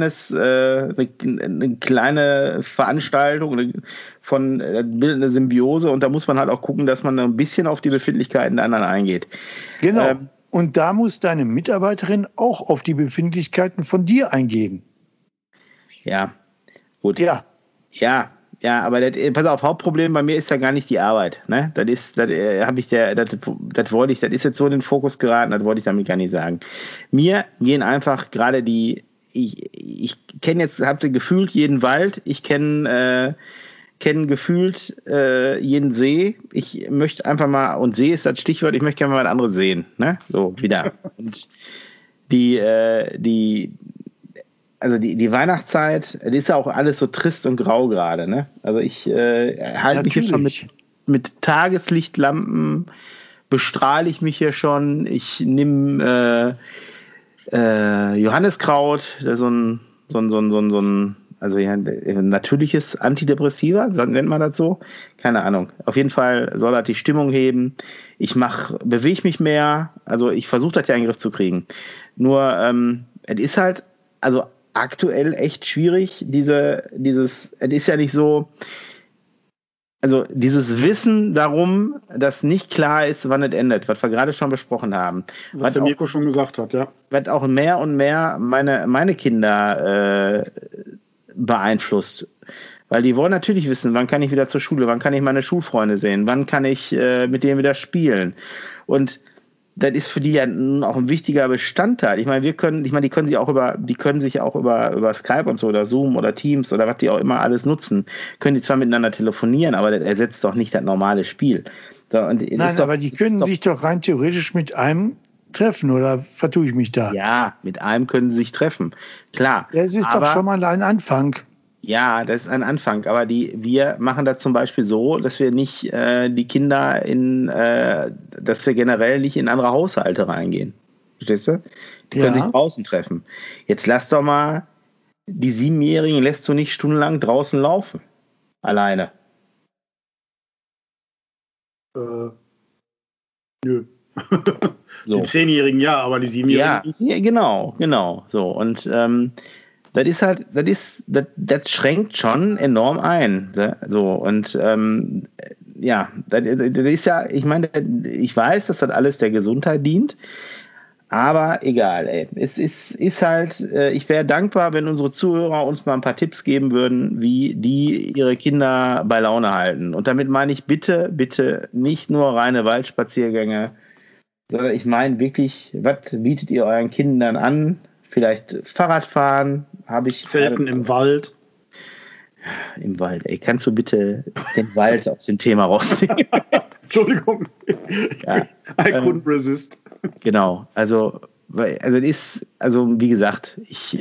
Veranstaltung bildet eine Symbiose, und da muss man halt auch gucken, dass man ein bisschen auf die Befindlichkeiten der anderen eingeht. Genau. Und da muss deine Mitarbeiterin auch auf die Befindlichkeiten von dir eingehen. Ja, gut. Ja. Ja, aber pass auf, Hauptproblem bei mir ist ja gar nicht die Arbeit. Ne? Das ist jetzt so in den Fokus geraten, das wollte ich damit gar nicht sagen. Mir gehen einfach gerade ich kenne jetzt, habt ihr gefühlt jeden Wald, ich kenne gefühlt jeden See. Ich möchte einfach mal, und See ist das Stichwort, ich möchte gerne mal was anderes sehen. Ne? So, wieder. Und die Weihnachtszeit, das ist ja auch alles so trist und grau gerade, ne? Also ich halte mich hier schon mit Tageslichtlampen, bestrahle ich mich hier schon. Ich nehme Johanniskraut, das ist so ein natürliches Antidepressiva, nennt man das so? Keine Ahnung. Auf jeden Fall soll das die Stimmung heben. Bewege mich mehr. Also ich versuche das ja in den Griff zu kriegen. Nur, es ist halt, also aktuell echt schwierig, es ist ja nicht so, also dieses Wissen darum, dass nicht klar ist, wann es endet, was wir gerade schon besprochen haben. Was der Mirko schon gesagt hat, ja. Was auch mehr und mehr meine Kinder beeinflusst. Weil die wollen natürlich wissen, wann kann ich wieder zur Schule, wann kann ich meine Schulfreunde sehen, wann kann ich mit denen wieder spielen. Und das ist für die ja auch ein wichtiger Bestandteil. Ich meine, die können sich auch über Skype und so oder Zoom oder Teams oder was die auch immer alles nutzen, können die zwar miteinander telefonieren, aber das ersetzt doch nicht das normale Spiel. So, aber die können sich doch rein theoretisch mit einem treffen, oder vertue ich mich da? Ja, mit einem können sie sich treffen. Klar. Ja, es ist doch schon mal ein Anfang. Ja, das ist ein Anfang, aber wir machen das zum Beispiel so, dass wir nicht die Kinder dass wir generell nicht in andere Haushalte reingehen. Verstehst du? Die können sich draußen treffen. Jetzt lass doch mal, die 7-Jährigen lässt du nicht stundenlang draußen laufen. Alleine. Nö. So. Die 10-Jährigen ja, aber die 7-Jährigen nicht. Ja, genau. So, und das ist halt, das schränkt schon enorm ein. So, und das ist ja, ich meine, ich weiß, dass das alles der Gesundheit dient, aber egal, ey. Es ist halt, ich wäre dankbar, wenn unsere Zuhörer uns mal ein paar Tipps geben würden, wie die ihre Kinder bei Laune halten. Und damit meine ich bitte nicht nur reine Waldspaziergänge, sondern ich meine wirklich, was bietet ihr euren Kindern an? Vielleicht Fahrradfahren, Zelten im Wald. Im Wald, ey. Kannst du bitte den Wald aus dem Thema rausnehmen? Entschuldigung. Ja. I couldn't resist. Genau. Also wie gesagt, ich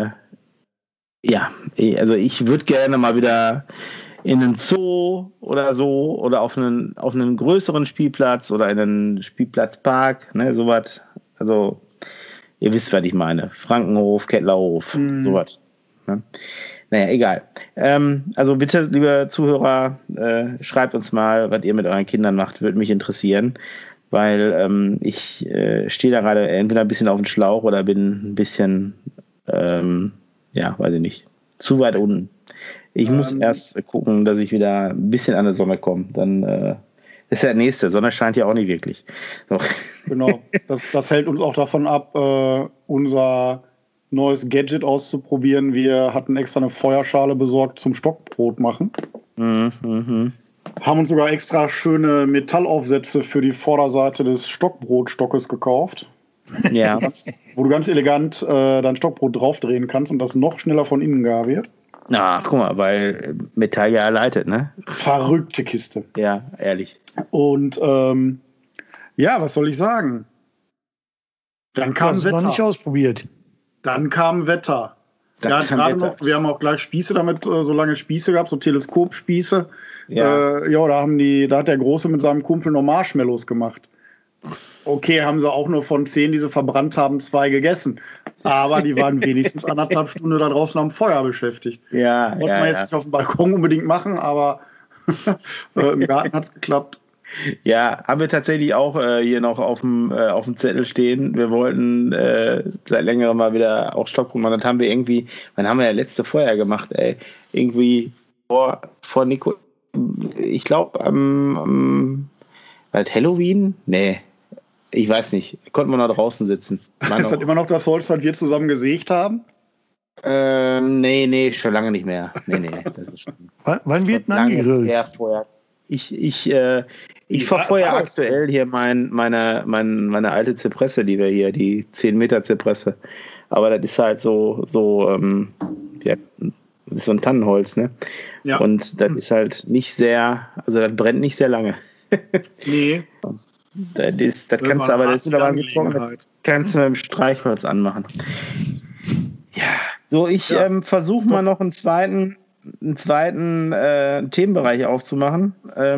würde gerne mal wieder in einen Zoo oder so oder auf einen größeren Spielplatz oder in einen Spielplatzpark, ne, sowas. Also ihr wisst, was ich meine. Frankenhof, Kettlerhof, sowas. Ne? Naja, egal. Also bitte, liebe Zuhörer, schreibt uns mal, was ihr mit euren Kindern macht. Würde mich interessieren, weil ich stehe da gerade entweder ein bisschen auf dem Schlauch oder bin ein bisschen, weiß ich nicht, zu weit unten. Ich muss erst gucken, dass ich wieder ein bisschen an die Sonne komme. Dann ist ja der nächste. Sonne scheint ja auch nicht wirklich. So. Genau, das hält uns auch davon ab, unser neues Gadget auszuprobieren. Wir hatten extra eine Feuerschale besorgt zum Stockbrot machen. Haben uns sogar extra schöne Metallaufsätze für die Vorderseite des Stockbrotstockes gekauft. Ja. Wo du ganz elegant dein Stockbrot draufdrehen kannst und das noch schneller von innen gar wird. Na, guck mal, weil Metall ja leitet, ne? Verrückte Kiste. Ja, ehrlich. Und was soll ich sagen? Dann kam Wetter. Noch nicht ausprobiert. Dann kam Wetter. Gerade noch, wir haben auch gleich Spieße damit, so lange Spieße gehabt, so Teleskopspieße. Ja. Da hat der Große mit seinem Kumpel noch Marshmallows gemacht. Okay, haben sie auch nur von 10, die sie verbrannt haben, 2 gegessen. Aber die waren wenigstens 1,5 Stunden da draußen am Feuer beschäftigt. Ja, muss man jetzt nicht auf dem Balkon unbedingt machen, aber im Garten hat es geklappt. Ja, haben wir tatsächlich auch hier noch auf dem Zettel stehen. Wir wollten seit längerem mal wieder auch Stockbrot machen. Das haben wir irgendwie, wann haben wir ja letzte Feuer gemacht, ey? Irgendwie vor Nico, ich glaube Halloween? Nee, ich weiß nicht. Konnten wir noch draußen sitzen. Ist das immer noch das Holz, was wir zusammen gesägt haben? Nee, schon lange nicht mehr. Nee, das ist schon. Wann wird denn angegrillt? Ich verfeuere aktuell hier meine alte Zypresse, die wir hier, die 10 Meter Zypresse. Aber das ist halt so das ist so ein Tannenholz, ne? Ja. Und das ist halt nicht sehr, also das brennt nicht sehr lange. Nee. Das kannst du aber, das ist aber kannst du mit dem Streichholz anmachen. Ja. So, ich versuche mal noch einen zweiten Themenbereich aufzumachen.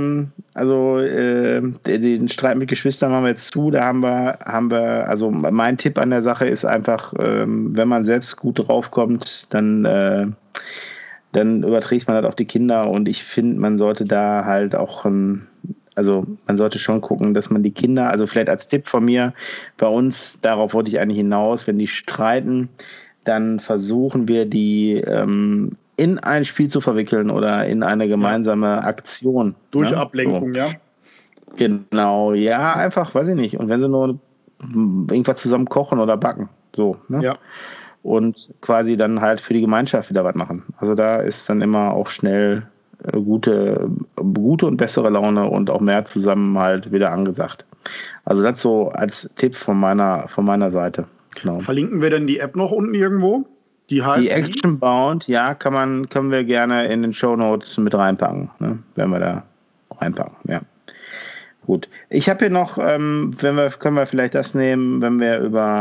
Den Streit mit Geschwistern machen wir jetzt zu. Da haben wir, also mein Tipp an der Sache ist einfach, wenn man selbst gut draufkommt, dann überträgt man das auf die Kinder, und ich finde, man sollte da halt auch man sollte schon gucken, dass man die Kinder, also vielleicht als Tipp von mir, bei uns, darauf wollte ich eigentlich hinaus, wenn die streiten, dann versuchen wir die in ein Spiel zu verwickeln oder in eine gemeinsame Aktion. Durch Ablenkung, so. Ja. Genau, ja, einfach, weiß ich nicht. Und wenn sie nur irgendwas zusammen kochen oder backen, so. Ne? Ja. Und quasi dann halt für die Gemeinschaft wieder was machen. Also da ist dann immer auch schnell gute und bessere Laune und auch mehr Zusammenhalt wieder angesagt. Also das so als Tipp von meiner Seite. Genau. Verlinken wir denn die App noch unten irgendwo? Die heißt die Action Bound, ja, können wir gerne in den Shownotes mit reinpacken, ne? Wenn wir da reinpacken, ja. Gut. Ich habe hier noch, können wir vielleicht das nehmen, wenn wir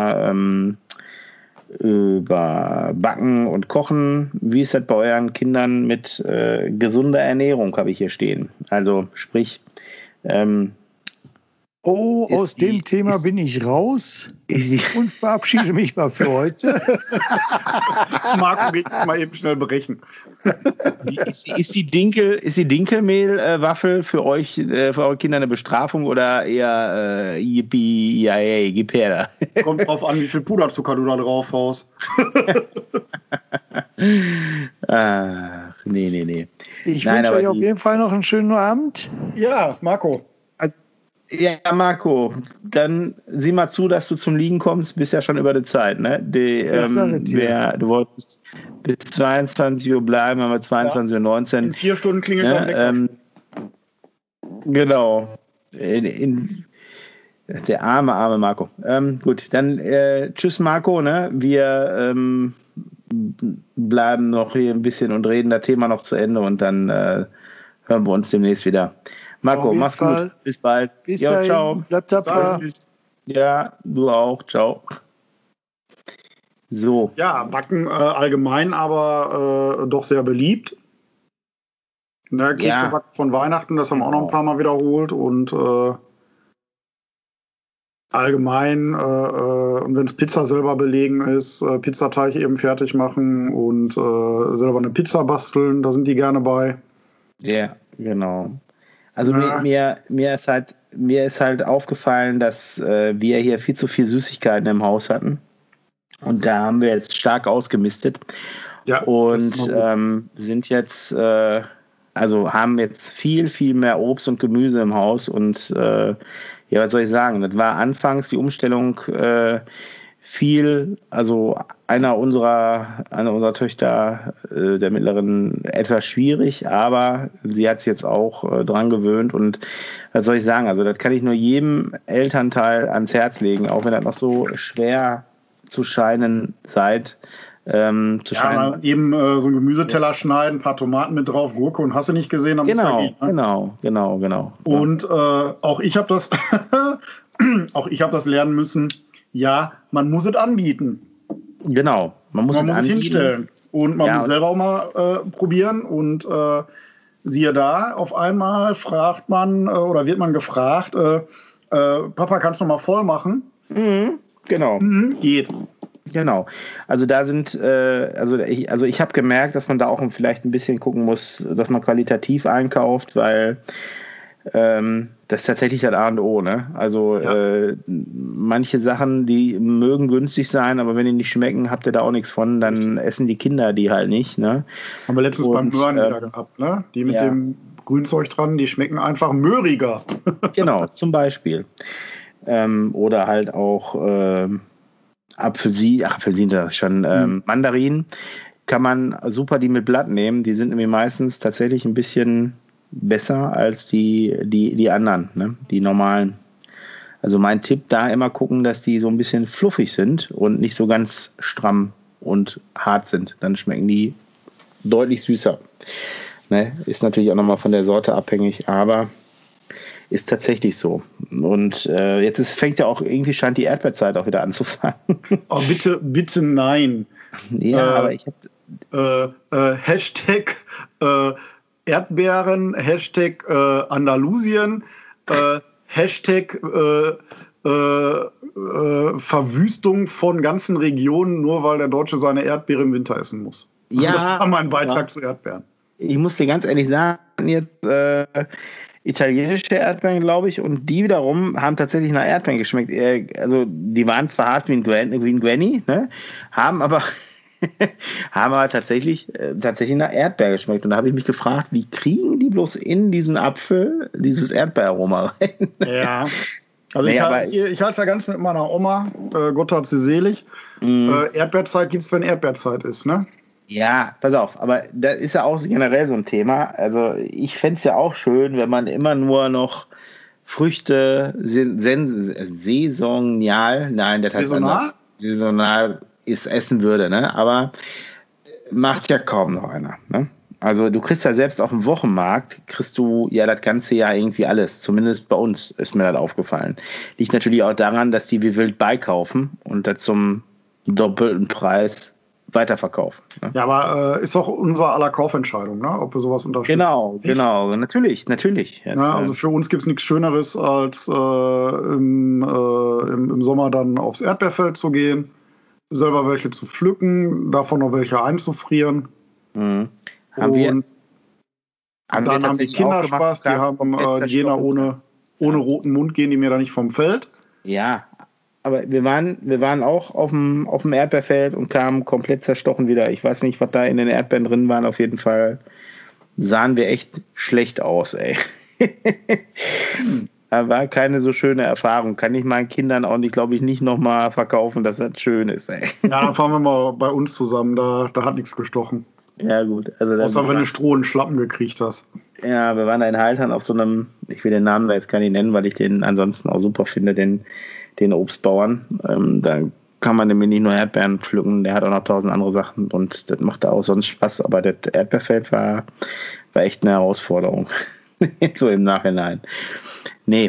über Backen und Kochen, wie ist das bei euren Kindern mit gesunder Ernährung, habe ich hier stehen. Also sprich, aus dem Thema bin ich raus und verabschiede mich mal für heute. Marco geht mal eben schnell berechnen. Ist die Dinkelmehlwaffel für euch, für eure Kinder eine Bestrafung oder eher Yippie, yay, gib her? Kommt drauf an, wie viel Puderzucker du da drauf haust. Ach, nee. Ich wünsche euch auf jeden Fall noch einen schönen Abend. Ja, Marco. Ja, Marco, dann sieh mal zu, dass du zum Liegen kommst. Bist ja schon über die Zeit, ne? Du wolltest bis 22 Uhr bleiben, haben wir 22:19 Uhr. In 4 Stunden klingelt der Wecker. Genau. Der arme Marco. Gut, dann tschüss, Marco. Ne? Wir bleiben noch hier ein bisschen und reden das Thema noch zu Ende, und dann hören wir uns demnächst wieder. Marco, mach's gut. Bis bald. Bis dahin. Ciao. Bleibt tapfer. Ja, du auch. Ciao. So. Ja, Backen allgemein, aber doch sehr beliebt. Ne, Kekse backen von Weihnachten, das haben wir auch noch ein paar Mal wiederholt. Und allgemein, und wenn es Pizza selber belegen ist, Pizzateig eben fertig machen und selber eine Pizza basteln, da sind die gerne bei. Ja, genau. Also mir ist halt aufgefallen, dass wir hier viel zu viel Süßigkeiten im Haus hatten. Und da haben wir jetzt stark ausgemistet. Ja, und sind jetzt, haben jetzt viel, viel mehr Obst und Gemüse im Haus. Und was soll ich sagen? Das war anfangs die Umstellung einer unserer Töchter, der mittleren, etwas schwierig, aber sie hat es jetzt auch dran gewöhnt, und was soll ich sagen, also das kann ich nur jedem Elternteil ans Herz legen, auch wenn das noch so schwer zu scheinen seid. Eben so ein Gemüseteller schneiden, ein paar Tomaten mit drauf, Gurke und hast du nicht gesehen, dann muss er gehen, ne? Genau. Und auch ich habe das lernen müssen. Ja, man muss es anbieten. Genau, man muss es hinstellen. Und man muss selber auch mal probieren. Und siehe da, auf einmal fragt man oder wird man gefragt, Papa, kannst du mal voll machen? Mhm, genau. Geht. Genau. Also da sind, ich habe gemerkt, dass man da auch vielleicht ein bisschen gucken muss, dass man qualitativ einkauft, weil das ist tatsächlich das A und O, ne? Also manche Sachen, die mögen günstig sein, aber wenn die nicht schmecken, habt ihr da auch nichts von, dann essen die Kinder die halt nicht, ne? Haben wir letztens beim Möhren wieder gehabt, ne? Die mit dem Grünzeug dran, die schmecken einfach möhriger. Genau, zum Beispiel. Oder halt auch Apfelsinen, das ist schon Mandarinen, kann man super die mit Blatt nehmen. Die sind nämlich meistens tatsächlich ein bisschen besser als die anderen, ne? Die normalen. Also mein Tipp, da immer gucken, dass die so ein bisschen fluffig sind und nicht so ganz stramm und hart sind. Dann schmecken die deutlich süßer. Ne? Ist natürlich auch nochmal von der Sorte abhängig, aber ist tatsächlich so. Und jetzt fängt ja auch, irgendwie scheint die Erdbeerzeit auch wieder anzufangen. Oh, bitte nein. Ja, aber ich habe Hashtag Erdbeeren, Hashtag Andalusien, Hashtag Verwüstung von ganzen Regionen, nur weil der Deutsche seine Erdbeere im Winter essen muss. Ja, das war mein Beitrag zu Erdbeeren. Ich muss dir ganz ehrlich sagen, jetzt italienische Erdbeeren, glaube ich, und die wiederum haben tatsächlich nach Erdbeeren geschmeckt. Also die waren zwar hart wie ein Granny, ne? haben aber tatsächlich nach Erdbeer geschmeckt. Und da habe ich mich gefragt, wie kriegen die bloß in diesen Apfel dieses Erdbeeraroma rein? Ja. Also ich halte da ganz mit meiner Oma, Gott hab sie selig. Erdbeerzeit gibt es, wenn Erdbeerzeit ist, ne? Ja, pass auf, aber das ist ja auch generell so ein Thema. Also ich fände es ja auch schön, wenn man immer nur noch Früchte saisonal, nein, das heißt anders, saisonal essen würde, ne? Aber macht ja kaum noch einer, ne? Also du kriegst ja selbst auf dem Wochenmarkt, kriegst du ja das ganze Jahr irgendwie alles. Zumindest bei uns ist mir das aufgefallen. Liegt natürlich auch daran, dass die wie wild beikaufen und das zum doppelten Preis weiterverkaufen. Ne? Ja, aber ist auch unser aller Kaufentscheidung, ne? Ob wir sowas unterstützen. Genau, natürlich. Jetzt, ja, also für uns gibt es nichts Schöneres, als im Sommer dann aufs Erdbeerfeld zu gehen, selber welche zu pflücken, davon noch welche einzufrieren. Mhm. Dann haben die Kinder Spaß, die haben jener ohne roten Mund, gehen die mir da nicht vom Feld. Ja, aber wir waren auch auf dem Erdbeerfeld und kamen komplett zerstochen wieder. Ich weiß nicht, was da in den Erdbeeren drin waren. Auf jeden Fall sahen wir echt schlecht aus, ey. War keine so schöne Erfahrung. Kann ich meinen Kindern auch nicht, glaube ich, nicht nochmal verkaufen, dass das schön ist, ey. Ja, dann fahren wir mal bei uns zusammen. Da hat nichts gestochen. Ja, gut. Also außer wenn du Stroh und Schlappen gekriegt hast. Ja, wir waren da in Haltern auf so einem, ich will den Namen da jetzt gar nicht nennen, weil ich den ansonsten auch super finde, den Obstbauern. Da kann man nämlich nicht nur Erdbeeren pflücken, der hat auch noch 1000 andere Sachen und das macht da auch sonst Spaß. Aber das Erdbeerfeld war echt eine Herausforderung. So im Nachhinein. Nee,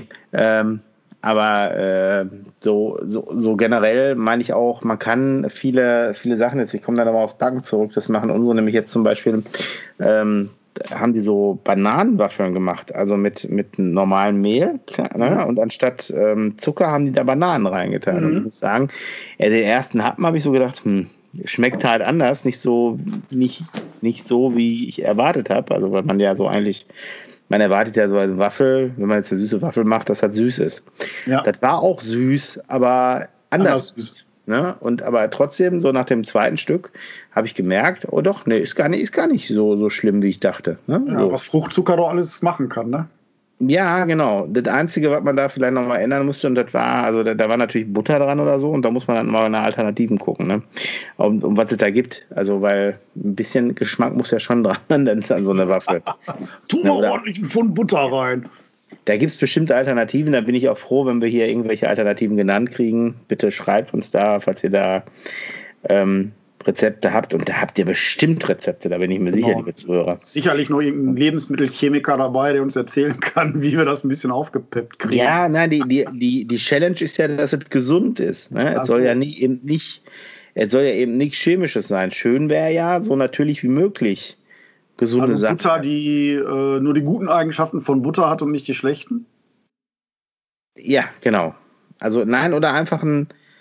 aber so generell meine ich auch, man kann viele Sachen jetzt, ich komme dann aber aufs Backen zurück, das machen unsere nämlich jetzt zum Beispiel, haben die so Bananenwaffeln gemacht, also mit normalem Mehl, klar, ne? Und anstatt Zucker haben die da Bananen reingetan. Und ich muss sagen, den ersten Happen habe ich so gedacht, schmeckt halt anders, nicht so wie ich erwartet habe, also weil man ja so eigentlich, man erwartet ja so eine Waffel, wenn man jetzt eine süße Waffel macht, dass das süß ist. Ja. Das war auch süß, aber anders süß. Ne? Und aber trotzdem, so nach dem zweiten Stück, habe ich gemerkt, oh doch, nee, ist gar nicht so schlimm, wie ich dachte. Ne? Ja, so. Was Fruchtzucker doch alles machen kann, ne? Ja, genau. Das Einzige, was man da vielleicht nochmal ändern musste, und das war, also da war natürlich Butter dran oder so, und da muss man dann mal nach Alternativen gucken, ne? Um was es da gibt. Also, weil ein bisschen Geschmack muss ja schon dran an so eine Waffel. Tu mal ordentlich einen Pfund Butter rein. Da gibt es bestimmt Alternativen, da bin ich auch froh, wenn wir hier irgendwelche Alternativen genannt kriegen. Bitte schreibt uns da, falls ihr da Rezepte habt. Und da habt ihr bestimmt Rezepte, da bin ich mir sicher, liebe Zuhörer. Sicherlich noch irgendein Lebensmittelchemiker dabei, der uns erzählen kann, wie wir das ein bisschen aufgepeppt kriegen. Ja, nein, die Challenge ist ja, dass es gesund ist. Ne? Es soll ja eben nicht Chemisches sein. Schön wäre ja, so natürlich wie möglich. Gesunde Sachen. Butter, die nur die guten Eigenschaften von Butter hat und nicht die schlechten? Ja, genau. Also nein, oder einfach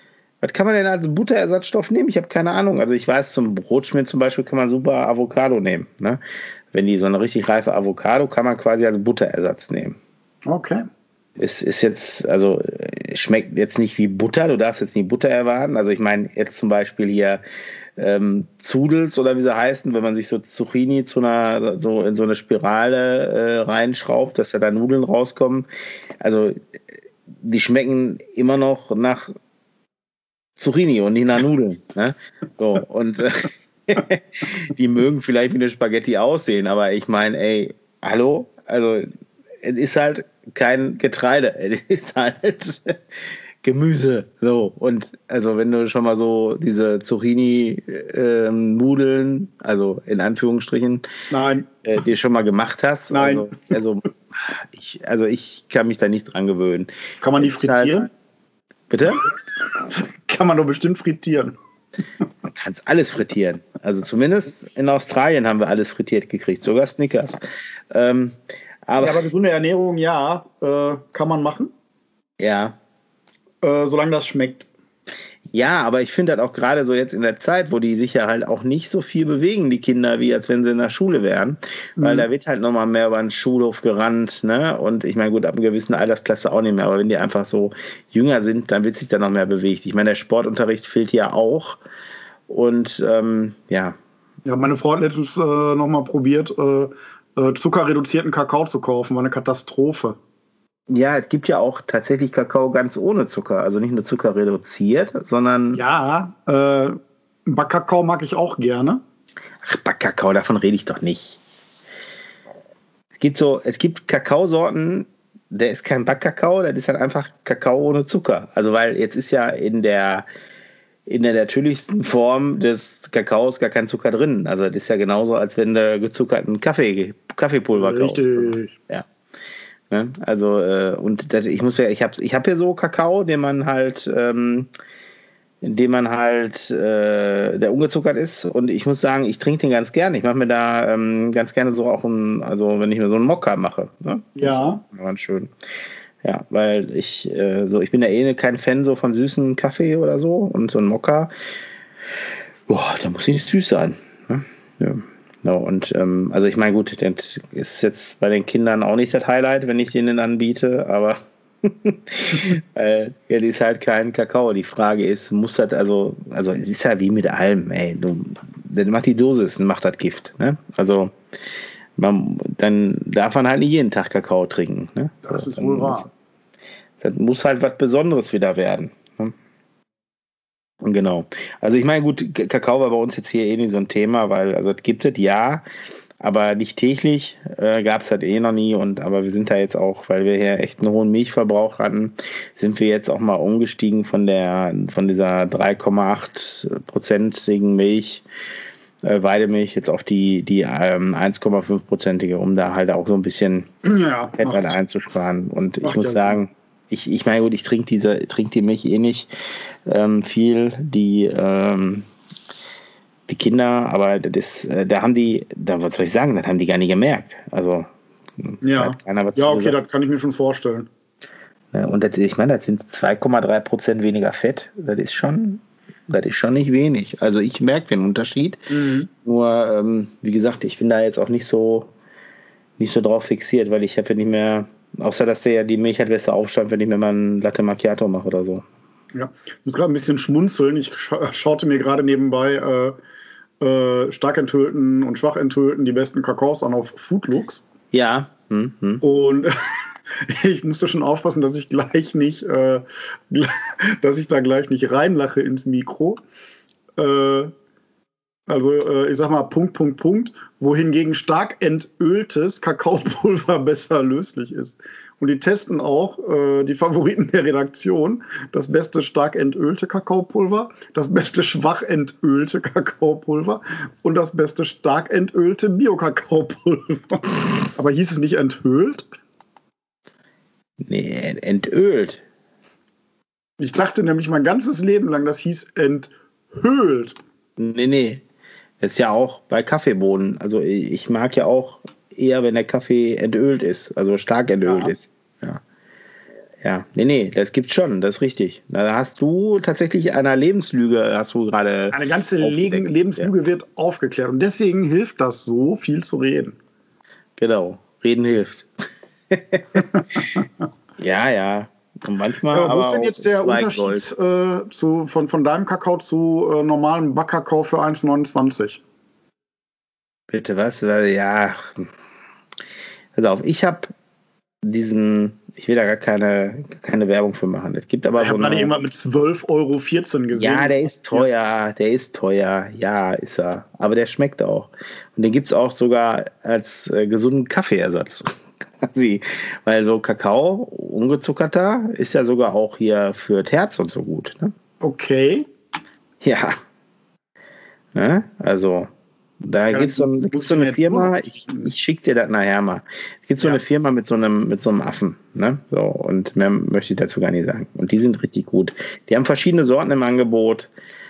Was kann man denn als Butterersatzstoff nehmen? Ich habe keine Ahnung. Also ich weiß, zum Brotschmieren zum Beispiel kann man super Avocado nehmen. Ne? Wenn die so eine richtig reife Avocado, kann man quasi als Butterersatz nehmen. Okay. Es ist jetzt, also schmeckt jetzt nicht wie Butter, du darfst jetzt nicht Butter erwarten. Also ich meine jetzt zum Beispiel hier Zudels oder wie sie heißen, wenn man sich so Zucchini in so eine Spirale reinschraubt, dass da Nudeln rauskommen. Also die schmecken immer noch nach Zucchini und nicht nach Nudeln. Ne? So, und die mögen vielleicht wie eine Spaghetti aussehen, aber ich meine, ey, hallo? Also es ist halt kein Getreide, es ist halt Gemüse. So, und also wenn du schon mal so diese Zucchini-Nudeln, also in Anführungsstrichen, dir schon mal gemacht hast. Nein. Also ich kann mich da nicht dran gewöhnen. Kann man die frittieren? Halt, bitte? Kann man doch bestimmt frittieren. Man kann es alles frittieren. Also zumindest in Australien haben wir alles frittiert gekriegt, sogar Snickers. Aber gesunde Ernährung, ja, kann man machen. Ja. Solange das schmeckt. Ja, aber ich finde halt auch gerade so jetzt in der Zeit, wo die sich ja halt auch nicht so viel bewegen, die Kinder, wie als wenn sie in der Schule wären, weil da wird halt nochmal mehr über den Schulhof gerannt, ne? Und ich meine, gut, ab einer gewissen Altersklasse auch nicht mehr, aber wenn die einfach so jünger sind, dann wird sich da noch mehr bewegt. Ich meine, der Sportunterricht fehlt ja auch und ja. Ja, meine Frau hat letztens nochmal probiert, zuckerreduzierten Kakao zu kaufen, war eine Katastrophe. Ja, es gibt ja auch tatsächlich Kakao ganz ohne Zucker, also nicht nur Zucker reduziert, sondern... Ja, Backkakao mag ich auch gerne. Ach, Backkakao, davon rede ich doch nicht. Es gibt Kakaosorten, der ist kein Backkakao, das ist halt einfach Kakao ohne Zucker. Also weil jetzt ist ja in der natürlichsten Form des Kakaos gar kein Zucker drin. Also das ist ja genauso, als wenn du gezuckerten Kaffeepulver kaufst. Richtig. Ja. Also und ich habe hier so Kakao, den man halt, der ungezuckert ist, und ich muss sagen, ich trinke den ganz gerne. Ich mache mir da ganz gerne so auch wenn ich mir so einen Mokka mache. Ne? Ja. Ganz schön. Ja, weil ich bin ja kein Fan so von süßen Kaffee oder so, und so ein Mokka, da muss nicht süß sein. Ne? Ja. No, und also ich meine, gut, das ist jetzt bei den Kindern auch nicht das Highlight, wenn ich denen anbiete, aber das ist halt kein Kakao. Die Frage ist, muss das, also es ist ja wie mit allem, ey, das macht die Dosis, macht das Gift, ne? Also dann darf man halt nicht jeden Tag Kakao trinken, ne? Das ist wohl wahr. Das muss halt was Besonderes wieder werden. Ne? Genau. Also ich meine, gut, Kakao war bei uns jetzt hier nicht so ein Thema, weil, also es gibt es, ja, aber nicht täglich, gab es halt noch nie, aber wir sind da jetzt auch, weil wir hier echt einen hohen Milchverbrauch hatten, sind wir jetzt auch mal umgestiegen von dieser 3,8%igen Milch, Weidemilch, jetzt auf die 1,5%ige, um da halt auch so ein bisschen Fett einzusparen. Und ich muss sagen, ich meine, gut, ich trinke die Milch nicht viel, die Kinder, aber was soll ich sagen, das haben die gar nicht gemerkt. Also, das kann ich mir schon vorstellen. Und ich meine, das sind 2,3% weniger Fett, das ist schon nicht wenig. Also ich merke den Unterschied. Nur, wie gesagt, ich bin da jetzt auch nicht so drauf fixiert, weil ich habe ja nicht mehr, außer dass die Milch halt besser aufstand, wenn ich mir mal einen Latte Macchiato mache oder so. Ja, ich muss gerade ein bisschen schmunzeln. Ich schaute mir gerade nebenbei stark enthüllten und schwach enthüllten die besten Kakaos an auf Foodlooks. Ja. Und ich musste schon aufpassen, dass ich da gleich nicht reinlache ins Mikro. Ich sag mal Punkt, wohingegen stark entöltes Kakaopulver besser löslich ist. Und die testen auch die Favoriten der Redaktion: das beste stark entölte Kakaopulver, das beste schwach entölte Kakaopulver und das beste stark entölte Bio-Kakaopulver. Aber hieß es nicht enthüllt? Nee, entölt. Ich dachte nämlich mein ganzes Leben lang, das hieß enthüllt. Nee. Das ist ja auch bei Kaffeebohnen. Also ich mag ja auch eher, wenn der Kaffee entölt ist, also stark entölt ist. Ja, nee, das gibt's schon, das ist richtig. Da hast du tatsächlich einer Lebenslüge, gerade. Eine ganze Lebenslüge wird aufgeklärt. Und deswegen hilft das so, viel zu reden. Genau, reden hilft. Ja. Und manchmal. Wo ist denn jetzt der Unterschied von deinem Kakao zu normalem Backkakao für 1,29? Bitte was? Ja. Pass auf, ich habe ich will da gar keine Werbung für machen. Es gibt aber ich habe gerade irgendwas mit 12,14 € gesehen. Ja, der ist teuer. Ja, ist er. Aber der schmeckt auch. Und den gibt es auch sogar als gesunden Kaffeeersatz. Weil so Kakao, ungezuckerter, ist ja sogar auch hier für das Herz und so gut. Ne? Okay. Ja. Ne? Also, da gibt es so eine Firma, ich schicke dir das nachher mal. Es gibt so eine Firma mit so einem Affen. Ne? So, und mehr möchte ich dazu gar nicht sagen. Und die sind richtig gut. Die haben verschiedene Sorten im Angebot.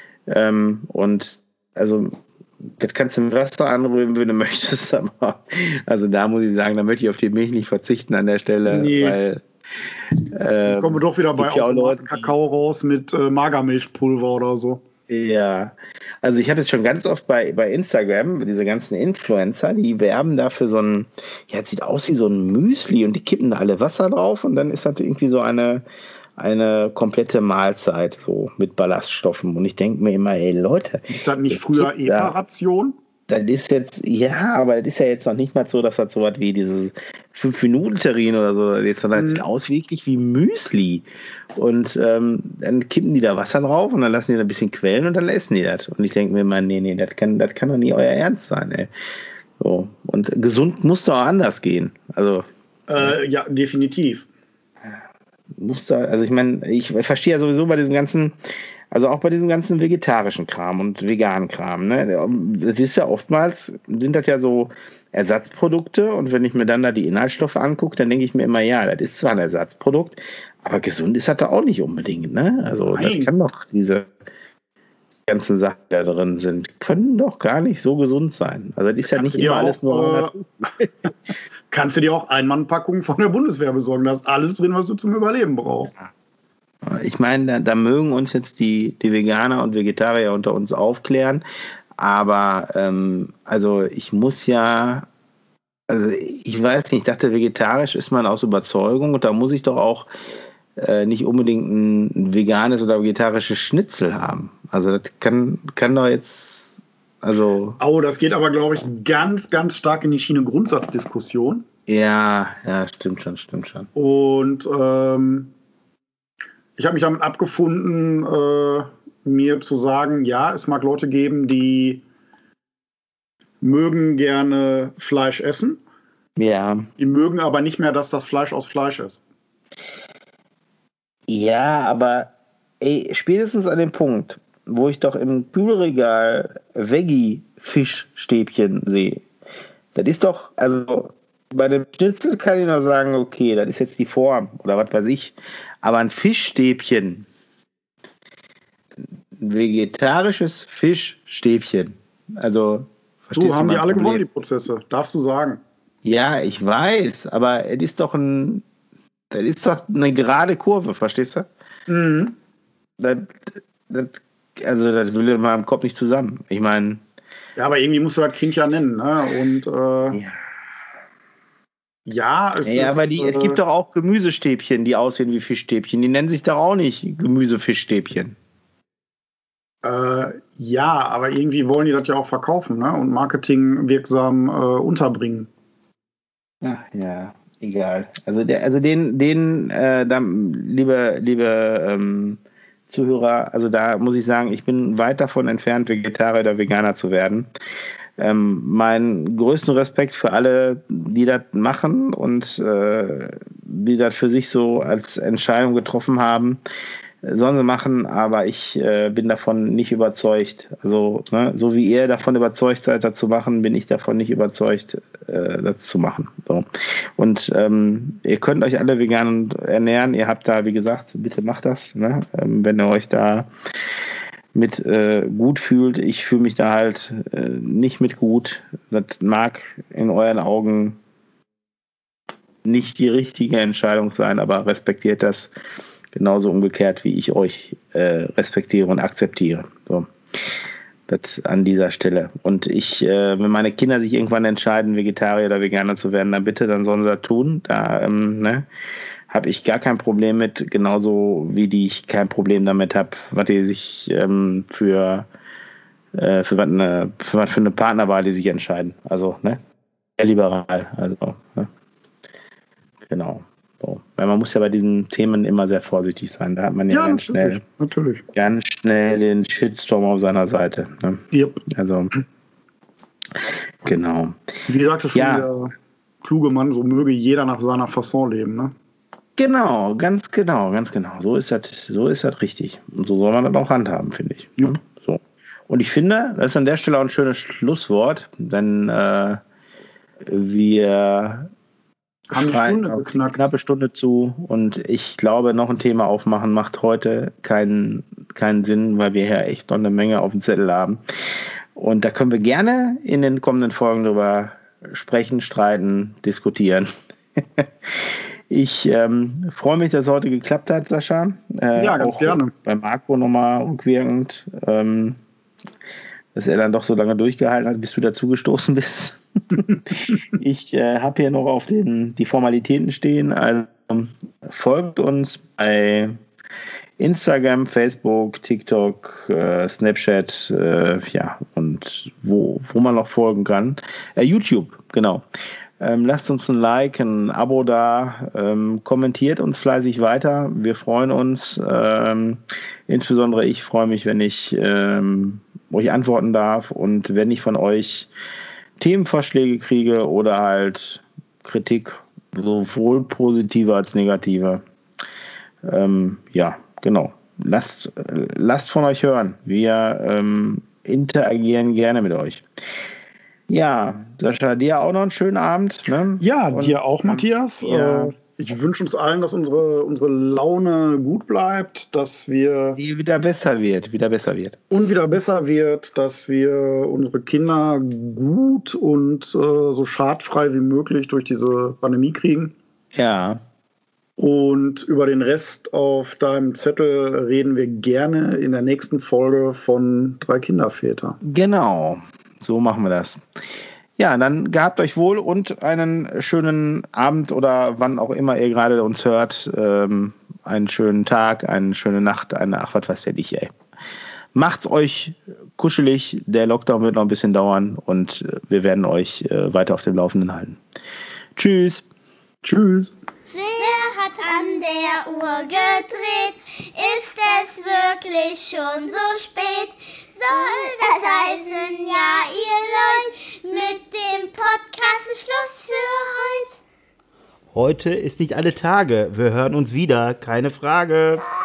Und also, das kannst du mit Wasser anrühren, wenn du möchtest. Aber also da muss ich sagen, da möchte ich auf die Milch nicht verzichten an der Stelle. Nee. Weil jetzt kommen wir doch wieder bei Kakao raus mit Magermilchpulver oder so. Ja, also ich habe es schon ganz oft bei Instagram, diese ganzen Influencer, die werben da für so ein, es sieht aus wie so ein Müsli und die kippen da alle Wasser drauf und dann ist das irgendwie so eine komplette Mahlzeit so mit Ballaststoffen. Und ich denke mir immer, ey Leute. Ist das nicht früher EPA-Ration? Das ist jetzt, aber das ist ja jetzt noch nicht mal so, dass das so was wie dieses 5-Minuten-Terrine oder so, sondern es sieht aus wirklich wie Müsli. Und dann kippen die da Wasser drauf und dann lassen die da ein bisschen quellen und dann essen die das. Und ich denke mir immer, nee, das kann doch nie euer Ernst sein, ey. So. Und gesund muss doch auch anders gehen. Also. Ja, definitiv. Also ich meine, ich verstehe ja sowieso bei diesem ganzen, also auch bei diesem ganzen vegetarischen Kram und veganen Kram, ne? Das ist ja oftmals, sind das ja so Ersatzprodukte und wenn ich mir dann da die Inhaltsstoffe angucke, dann denke ich mir immer, ja, das ist zwar ein Ersatzprodukt, aber gesund ist das da auch nicht unbedingt, ne? Also das kann doch diese ganzen Sachen, die da drin sind, können doch gar nicht so gesund sein. Also das ist ja nicht immer alles nur kannst du dir auch Einmannpackungen von der Bundeswehr besorgen. Da ist alles drin, was du zum Überleben brauchst. Ich meine, da mögen uns jetzt die Veganer und Vegetarier unter uns aufklären, aber also ich weiß nicht, ich dachte, vegetarisch ist man aus Überzeugung und da muss ich doch auch nicht unbedingt ein veganes oder vegetarisches Schnitzel haben. Also das kann doch jetzt. Also, das geht aber, glaube ich, ganz, ganz stark in die Schiene Grundsatzdiskussion. Ja, stimmt schon. Und ich habe mich damit abgefunden, mir zu sagen, ja, es mag Leute geben, die mögen gerne Fleisch essen. Ja. Die mögen aber nicht mehr, dass das Fleisch aus Fleisch ist. Ja, aber spätestens an dem Punkt, wo ich doch im Kühlregal Veggie-Fischstäbchen sehe. Das ist doch, also bei dem Schnitzel kann ich noch sagen, okay, das ist jetzt die Form oder was weiß ich. Aber ein Fischstäbchen, ein vegetarisches Fischstäbchen, also verstehst du, haben die alle gewonnen, die Prozesse, darfst du sagen. Ja, ich weiß, aber es ist doch eine gerade Kurve, verstehst du? Mhm. Das will in meinem Kopf nicht zusammen. Ich meine. Ja, aber irgendwie musst du das Kind ja nennen, ne? Und aber es gibt doch auch Gemüsestäbchen, die aussehen wie Fischstäbchen. Die nennen sich doch auch nicht Gemüsefischstäbchen. Ja, aber irgendwie wollen die das ja auch verkaufen, ne? Und marketingwirksam unterbringen. Ach, ja, egal. Liebe Zuhörer, also da muss ich sagen, ich bin weit davon entfernt, Vegetarier oder Veganer zu werden. Meinen größten Respekt für alle, die das machen und die das für sich so als Entscheidung getroffen haben. Sollen sie machen, aber ich bin davon nicht überzeugt. Also, ne, so wie ihr davon überzeugt seid, das zu machen, bin ich davon nicht überzeugt, das zu machen. So. Und ihr könnt euch alle vegan ernähren. Ihr habt da, wie gesagt, bitte macht das, ne? Wenn ihr euch da mit gut fühlt. Ich fühle mich da halt nicht mit gut. Das mag in euren Augen nicht die richtige Entscheidung sein, aber respektiert das genauso umgekehrt, wie ich euch respektiere und akzeptiere. So, das an dieser Stelle. Und wenn meine Kinder sich irgendwann entscheiden, Vegetarier oder Veganer zu werden, dann bitte, dann sollen sie das tun. Da habe ich gar kein Problem mit, genauso wie ich kein Problem damit habe, was die sich für eine Partnerwahl, die sich entscheiden. Also, ne? Sehr liberal. Also, ne? Genau. So. Weil man muss ja bei diesen Themen immer sehr vorsichtig sein. Da hat man ja ganz schnell den Shitstorm auf seiner Seite. Ne? Yep. Also, genau. Wie sagte schon der kluge Mann, so möge jeder nach seiner Fasson leben, ne? Genau, ganz genau. So ist das richtig. Und so soll man das auch handhaben, finde ich. Yep. So. Und ich finde, das ist an der Stelle auch ein schönes Schlusswort, denn wir haben die Stunde geknackt. Knappe Stunde zu und ich glaube, noch ein Thema aufmachen macht heute keinen Sinn, weil wir ja echt noch eine Menge auf dem Zettel haben. Und da können wir gerne in den kommenden Folgen drüber sprechen, streiten, diskutieren. Ich freue mich, dass es heute geklappt hat, Sascha. Ja, ganz gerne. Bei Marco nochmal rückwirkend, dass er dann doch so lange durchgehalten hat, bis du dazugestoßen bist. Ich habe hier noch auf die Formalitäten stehen. Also folgt uns bei Instagram, Facebook, TikTok, Snapchat, und wo man noch folgen kann. YouTube, genau. Lasst uns ein Like, ein Abo da, kommentiert uns fleißig weiter. Wir freuen uns. Insbesondere ich freue mich, wenn ich euch antworten darf und wenn ich von euch Themenvorschläge kriege oder halt Kritik, sowohl positive als negative. Genau. Lasst von euch hören. Wir interagieren gerne mit euch. Ja, Sascha, dir auch noch einen schönen Abend. Ne? Ja, dir auch, Matthias. Ja. Ich wünsche uns allen, dass unsere Laune gut bleibt, dass wir wieder besser wird. Und wieder besser wird, dass wir unsere Kinder gut und so schadfrei wie möglich durch diese Pandemie kriegen. Ja. Und über den Rest auf deinem Zettel reden wir gerne in der nächsten Folge von 3 Kinderväter. Genau, so machen wir das. Ja, dann gehabt euch wohl und einen schönen Abend oder wann auch immer ihr gerade uns hört. Einen schönen Tag, eine schöne Nacht, was weiß der ich, ey. Macht's euch kuschelig, der Lockdown wird noch ein bisschen dauern und wir werden euch weiter auf dem Laufenden halten. Tschüss. Tschüss. Wer hat an der Uhr gedreht? Ist es wirklich schon so spät? Soll das heißen, ja, ihr Leute, mit dem Podcast ist Schluss für heute? Heute ist nicht alle Tage. Wir hören uns wieder, keine Frage.